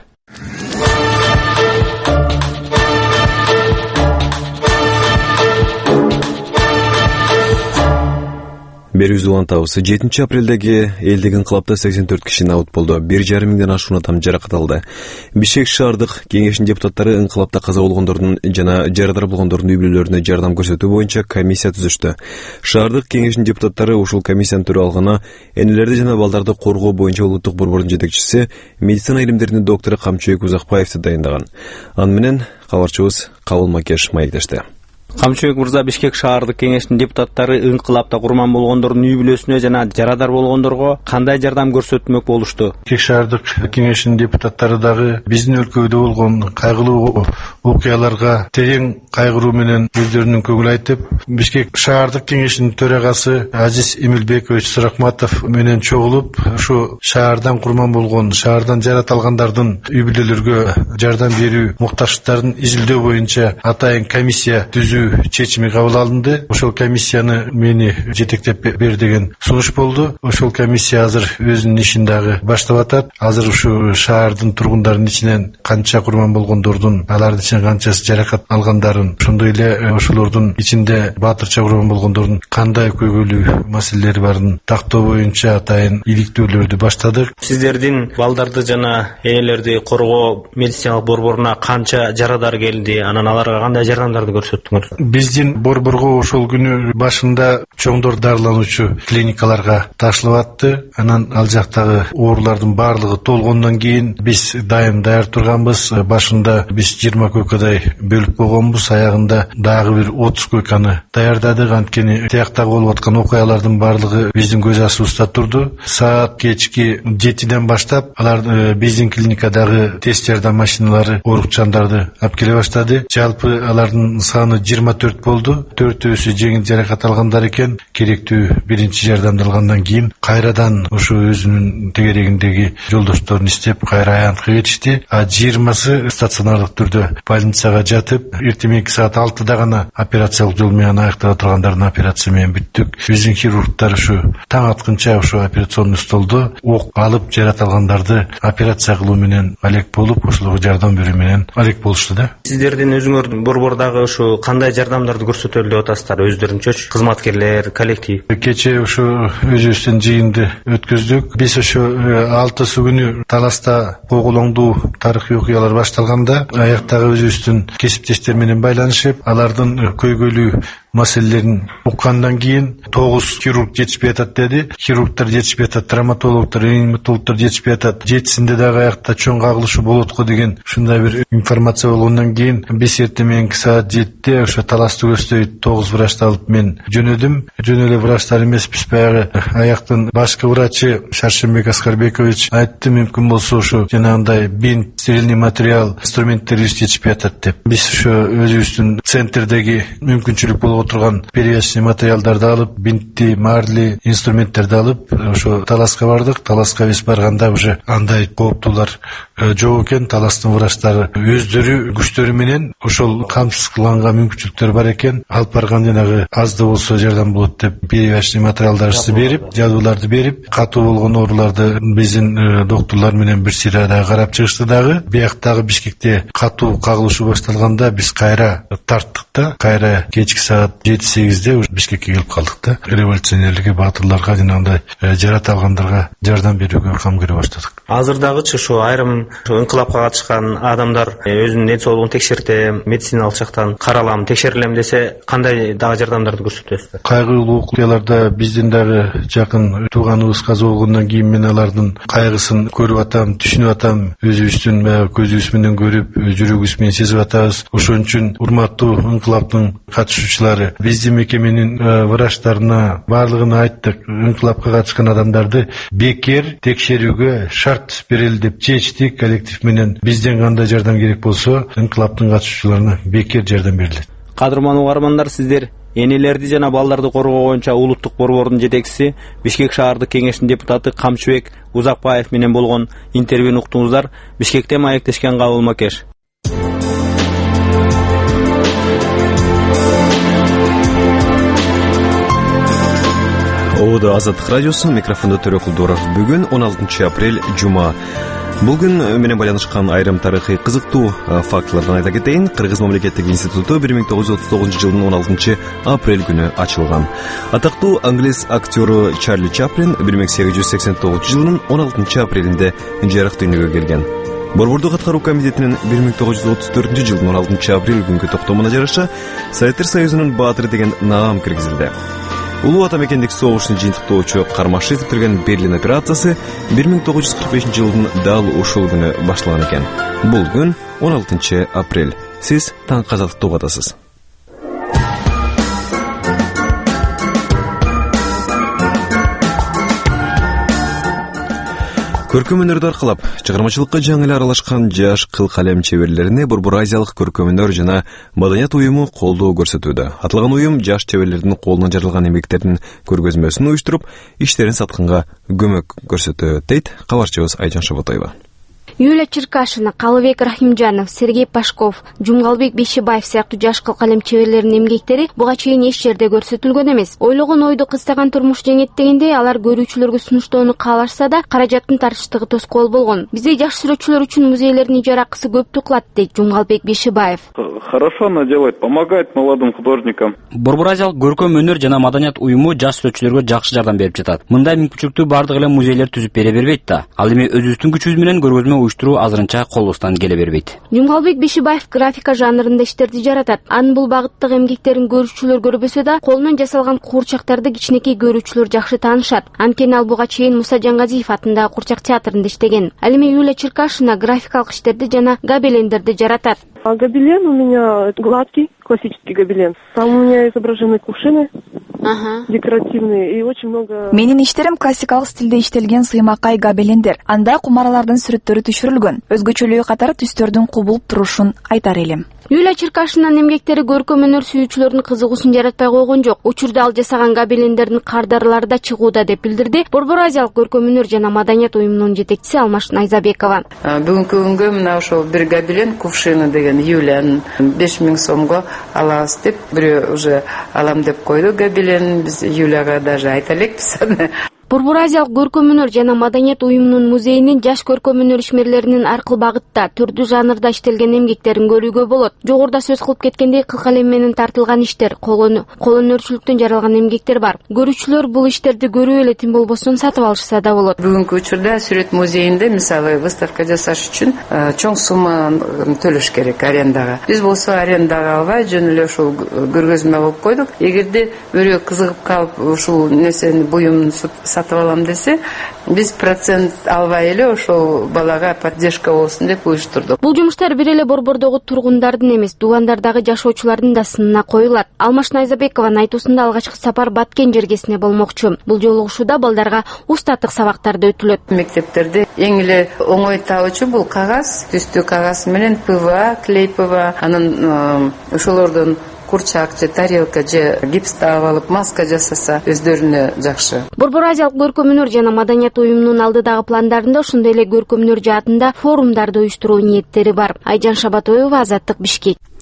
Берүүбүз улантабыз. жетинчи апрелдеги элдик инкылапта сексен төрт киши набыт болду. бир жарым миңден ашуун адам жаракат алды. Бишкек шаардык кеңешинин депутаттары инкылапта каза болгондордун жана жарадар болгондордун үй бүлөлөрүнө жардам көрсөтүү боюнча комиссия түзүштү. Шаардык кеңешинин депутаттары ушул комиссиянын төралыгына энелерди жана балдарды коргоо боюнча улуттук борбордун жетекчиси, медицина илимдеринин доктору Камчыбек Узакбаевди дайындаган. Аны менен кабарчыбыз Кабыл Макеш маектешти. Камчыбек мырза, Бишкек шаардык кеңешинин депутаттары инкылапта курман болгондордун үй бүлөсүнө жана жарадар болгондорго кандай жардам көрсөтмөк болушту? Бишкек шаардык кеңешинин депутаттары дагы биздин өлкөдө болгон кайгылуу окуяларга терең кайгыруу менен өздөрүнүн көңүл айтып, Бишкек шаардык кеңешинин төрагасы Азиз Эмилбекович Суракматов менен чогулуп, ушу шаардан курман болгон, шаардан жарат алгандардын үй бүлөлөргө жардам берүү муктаждыктарын изилдөө боюнча атайын комиссия түзүү чечими кабыл алынды. Ошол комиссияны мени жетектеп бер деген сунуш болду. Ошол комиссия азыр өзүнүн ишин дагы баштап атат. Азыр ушу шаардын тургундарынын ичинен канча курман болгондордун, алардын ичинен канчасы жаракат алгандарын, ошондой эле ошолордун ичинде баатырча курман болгондордун кандай көйгөйлүү маселелери барын тактоо боюнча атайын иликтөөлөрдү баштадык. Сиздердин балдарды жана энелерди коргоо медициналык борборуна канча жарадар келди? Анан аларга кандай жардамдарды көрсөттүңөр? Биздин борборго ошол күнү башында чоңдор дарылануучу клиникаларга ташылып атты. Анан ал жактагы оорулардын баардыгы толгондон кийин биз дайым даяр турганбыз. Башында биз жыйырма койкадай бөлүп койгонбуз, аягында дагы бир отуз койканы даярдадык. Анткени тияктагы болуп аткан окуялардын баардыгы биздин көз астыбызда турду. Саат кечки жетиден баштап алар биздин клиникадагы тест жардам машиналары оорукчандарды алып келе баштады. Жалпы алардын саны жыйырма төрт болду. Төртөөсү жеңил жаракат алгандар экен. Керектүү биринчи жардамды алгандан кийин кайрадан ушу өзүнүн тегерегиндеги жолдошторун издеп кайра аянтка кетишти. А жыйырмасы стационардык түрдө больницага жатып, эртең саат алтыда гана операциялык жол менен аяктала тургандардын операция менен бүттүк. Биздин хирургдар ушу таң атканча ушу операционный столдо ок алып жарат алгандарды операция кылуу менен алек болуп, ошолорго жардам берүү менен алек болушту да. Сиздердин өзүңөрдүн борбордагы ушу кандай жардамдарды көрсөтөлү деп атасыздар, өздөрүнчөчү кызматкерлер, коллектив? Кече ушу өзүбүздүн жыйынды өткөздүк. Биз ушу алтысы күнү Таласта куугулоңдуу тарыхый окуялар башталганда аяктагы өзүбүздүн кесиптештер менен байланышып, алардын көйгөйлүү маселелерин уккандан кийин тогуз хирург жетишпей атат деди. Хирургдар жетишпей атат, травматологдор, реаниматологдор жетишпей атат. Жетисинде дагы аякта чоң кагылышы болот го деген ушундай бир информация болгондон кийин биз эртең саат жетиде ошо Таласты көздөй тогуз врачты алып мен жөнөдүм. Жөн эле врачтар эмес, биз баягы аяктын башкы врачы Шаршенбек Аскарбекович айтты, мүмкүн болсо ушу жанагындай бинт, стерильный материал, инструменттерибиз жетишпей атат деп. Биз ушу өзүбүздүн центрдеги мүмкүнчүлүк болуп отурган перевязочный материалдарды алып, бинтти, марли, инструменттерди алып, ошо Таласка бардык. Таласка биз барганда уже андай кооптуулар жок экен. Таластын врачтары өздөрү күчтөрү менен ошол камсыз кылганга мүмкүнчүлүктөр бар экен. Алып барган жанагы азды болсо жардам болот деп перевязочный материалдарды берип, жабдууларды берип, катуу болгон ооруларды биздин докторлор менен бир сыйра дагы карап чыгышты дагы. Бияктагы Бишкекте катуу кагылышуу башталганда биз кайра тарттык да, кайра кечки саат саат жети сегизде Бишкекке келип калдык да. Революционерлерге, батырларга, жанагындай жарат алгандарга жардам берүүгө кам көрө баштадык. Азырдагычы ушу айрым инкылапка катышкан адамдар өзүнүн ден соолугун текшертем, медициналык жактан каралам, текшерилем десе, кандай дагы жардамдарды көрсөтөсүздөр? Кайгылуу окуяларда биздин дагы жакын тууганыбыз каза болгондон кийин мен алардын кайгысын көрүп атам, түшүнүп атам, өзүбүздүн көзүбүз менен көрүп, жүрөгүбүз менен сезип атабыз. Ошон үчүн урматтуу инкылаптын катышуучулары, биздин мекеменин врачтарына баардыгына айттык, инкылапка катышкан адамдарды бекер текшерүүгө шарт берели деп чечтик коллектив менен. Бизден кандай жардам керек болсо, инкылаптын катышуучуларына бекер жардам берилет. Кадырман угармандар, сиздер энелерди жана балдарды коргоо боюнча улуттук борбордун жетекчиси, Бишкек шаардык кеңештин депутаты Камчыбек Узакбаев менен болгон интервьюну уктуңуздар. Бишкекте маектешкен Кабыл Макеш. Ода Азаттык радиосу, микрофондо Төрөкул Доров. Бүгүн он алтынчы апрель, жума. Бул күн менен байланышкан айрым тарыхый кызыктуу фактылардан айта кетейин. Кыргыз мамлекеттик институту бир миң тогуз жүз отуз тогузунчу жылдын он алтынчы апрель күнү ачылган. Атактуу англис актёру Чарли Чаплин бир миң сегиз жүз сексен тогузунчу жылдын он алтынчы апрелинде жарык дүйнөгө келген. Борбордук аткаруу комитетинин бир миң тогуз жүз отуз төртүнчү жылдын он алтынчы апрель күнгү токтомуна жараша Советтер Союзунун баатыры деген наам киргизилди. Улуу ата мекендик согушун жыйынтыктоочу кармашы этиптирген Берлин операциясы бир миң тогуз жүз кырк бешинчи жылдын дал ушул күнү башталган экен. Бул күн он алтынчы апрель. Сиз таң казаттыкты угатасыз. Көркөм өнөрдү аркылап, чыгармачылыкка жаңы эле аралашкан жаш кыл калем чеберлерине Борбор Азиялык көркөм өнөр жана маданият уюму колдоо көрсөтүүдө. Аталган уюм жаш чеберлердин колунан жаралган эмгектердин көргөзмөсүн уюштуруп, иштерин сатканга көмөк көрсөтөт, дейт кабарчыбыз Айжан Шабатоева. Юлия Черкашина, Калыбек Рахимжанов, Сергей Пашков, Жумгалбек Бейшибаев сыяктуу жаш кыл калем чеберлеринин эмгектери буга чейин эч жерде көрсөтүлгөн эмес. Ойлогон ойду кыстаган турмуш жеңет дегендей, алар көрүүчүлөргө сунуштоону каалашса да, каражаттын тартыштыгы тоскоол болгон. Бизде жаш сүрөтчүлөр үчүн музейлердин жаракысы көптү кылат, дейт Жумгалбек Бейшибаев. Хорошо она делает, помогает молодым художникам. Борбор Азиялык көркөм өнөр жана маданият уюму жаш сүрөтчүлөргө жакшы жардам берип жатат. Мындай мүмкүнчүлүктү бардык эле музейлер түзүп бере бербейт да. Ал эми өзүбүздүн күчүбүз менен көргөзмө уюштуруу азырынча колубуздан келе бербейт. Жумгалбек Бейшибаев графика жанрында иштерди жаратат. Анын бул багыттагы эмгектерин көрүүчүлөр көрбөсө да, колунан жасалган куурчактарды кичинекей көрүүчүлөр жакшы таанышат. Анткени ал буга чейин Муса Жангазиев атындагы куурчак театрында иштеген. Ал эми Юлия Черкашина графикалык иштерди жана гобелендерди жаратат. А гобелен у меня гладкий, классический гобелен. Там у меня изображены кувшины, ага, декоративные и очень много... Менин иштерим классикалык стилде иштелген сыймакай гобелендер. Анда кумаралардын сүрөттөрү түшүрүлгөн. Өзгөчөлүгү катары түстөрдүн кубулуп турушун айтар элем. Юлия Черкашинанын эмгектери көркөм өнөр сүйүүчүлөрдүн кызыгуусун жаратпай койгон жок. Учурда ал жасаган гобелендердин кардарлары да чыгууда, деп билдирди Борбор Азиялык көркөм өнөр жана маданият уюмунун жетекчиси Алмаш Найзабекова. Бүгүнкү күнгө мына ошол бир гобелен кувшины деген Юлиянын беш миң сомго алабыз деп, бирөө уже алам деп койду гобелен. Биз Юлияга даже айта элекпиз. Борбор Азиялык көркөм өнөр жана маданият уюмунун музейинин жаш көркөм өнөр ишмерлеринин аркы багытта түрдүү жанрда иштелген эмгектерин көрүүгө болот. Жогоруда сөз кылып кеткендей, кыл калем менен тартылган иштер, кол өнөрчүлүктөн жаралган эмгектер бар. Көрүүчүлөр бул иштерди көрүү эле тим болбостон сатып алышса да болот. Бүгүнкү учурда сүрөт музейинде мисалы выставка жасаш үчүн чоң сумма төлөш керек арендага. Биз болсо арендага албай жөн эле ушул көргөзмө кылып койдук. Эгерде бирөө кызыгып калып ушул нерсени буюмун сатып алам десе, биз процент албай эле ошол балага поддержка болсун деп уюштурдук. Бул жумуштар бир эле борбордогу тургундардын эмес, дубандардагы жашоочулардын да сынына коюлат. Алмаш Найзабекованын айтуусунда алгачкы сапар Баткен жергесине болмокчу. Бул жолугушууда балдарга устаттык сабактарды өтүлөт. Мектептерде эң эле оңой табуучу бул кагаз, түстүү кагаз менен ПВА, клей ПВА, анын ошолордон курчак же тарелка же гипс таап алып маска жасаса өздөрүнө жакшы. Борбор Азиялык көркөм өнөр жана маданият уюмунун алдыдагы пландарында ошондой эле көркөм өнөр жаатында форумдарды уюштуруу ниеттери бар. Айжан Шабатоева, Азаттык, Бишкек.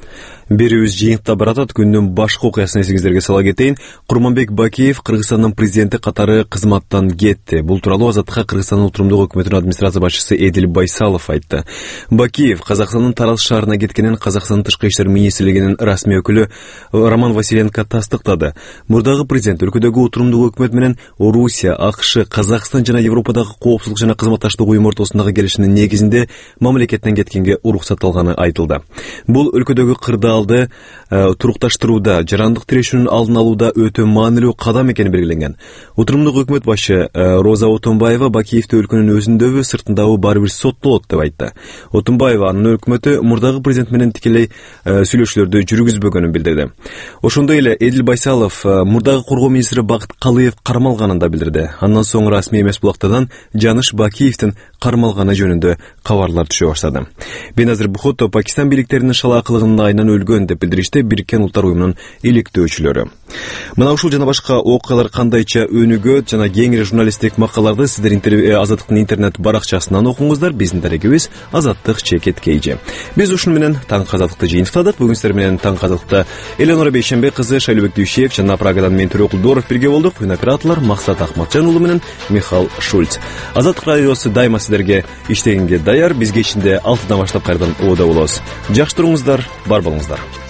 Берүүбүз жыйынтыктап баратат. Күндүн башкы окуясын эсиңиздерге сала кетейин. Курманбек Бакиев Кыргызстандын президенти катары кызматтан кетти. Бул тууралуу Азаттыкка Кыргызстандын утурумдук өкмөтүнүн администрация башчысы Эдил Байсалов айтты. Бакиев Казакстандын Тараз шаарына кеткенин Казакстандын тышкы иштер министрлигинин расмий өкүлү Роман Василенко тастыктады. Мурдагы президент өлкөдөгү утурумдук өкмөт менен Орусия, АКШ, Казакстан жана Европадагы коопсуздук жана кызматташтык уюму ортосундагы келишимдин негизинде мамлекеттен кеткенге уруксат алганы айтылды. Бул өлкөдөгү кырдаалды турукташтырууда, жарандык тирешүүнүн алдын алууда өтө маанилүү кадам экени белгиленген. Утурумдук өкмөт башы Роза Отунбаева Бакиевди өлкөнүн өзүндөбү, сыртындабы баары бир соттолот деп айтты. Отунбаева анын өкмөтү мурдагы президент менен тикелей сүйлөшүүлөрдү жүргүзбөгөнүн билдирди. Ошондой эле Эдил Байсалов мурдагы коргоо министри Бакыт Калыев кармалганын да билдирди. Андан соң расмий эмес булактардан Жаныш Бакиевдин кармалганы жөнүндө кабарлар түшө баштады. Беназир Бухото Пакистан бийликтеринин шалаакылыгынын айынан өлгөн деп билдиришти Бириккен Улуттар уюмунун иликтөөчүлөрү. Мына ушул жана башка окуялар кандайча өнүгөт жана кеңири журналисттик макалаларды сиздер Азаттыктын интернет баракчасынан окуңуздар. Биздин дарегибиз Азаттык чекит кейжи. Биз ушуну менен таңкы Азаттыкты жыйынтыктадык. Бүгүн сиздер менен таңкы Азаттыкта Эленора Бейшембек кызы, Шайлообек Дүйшеев жана Прагадан мен Төрөкулдоров бирге болдук. Операторлор Максат Ахматжан уулу менен Михаил Шульц. Азаттык радиосу дайыма сиздерге иштегенге даяр. Биз кечинде алтыдан баштап кайрадан оодо болобуз. Жакшы туруңуздар, бар болуңуздар.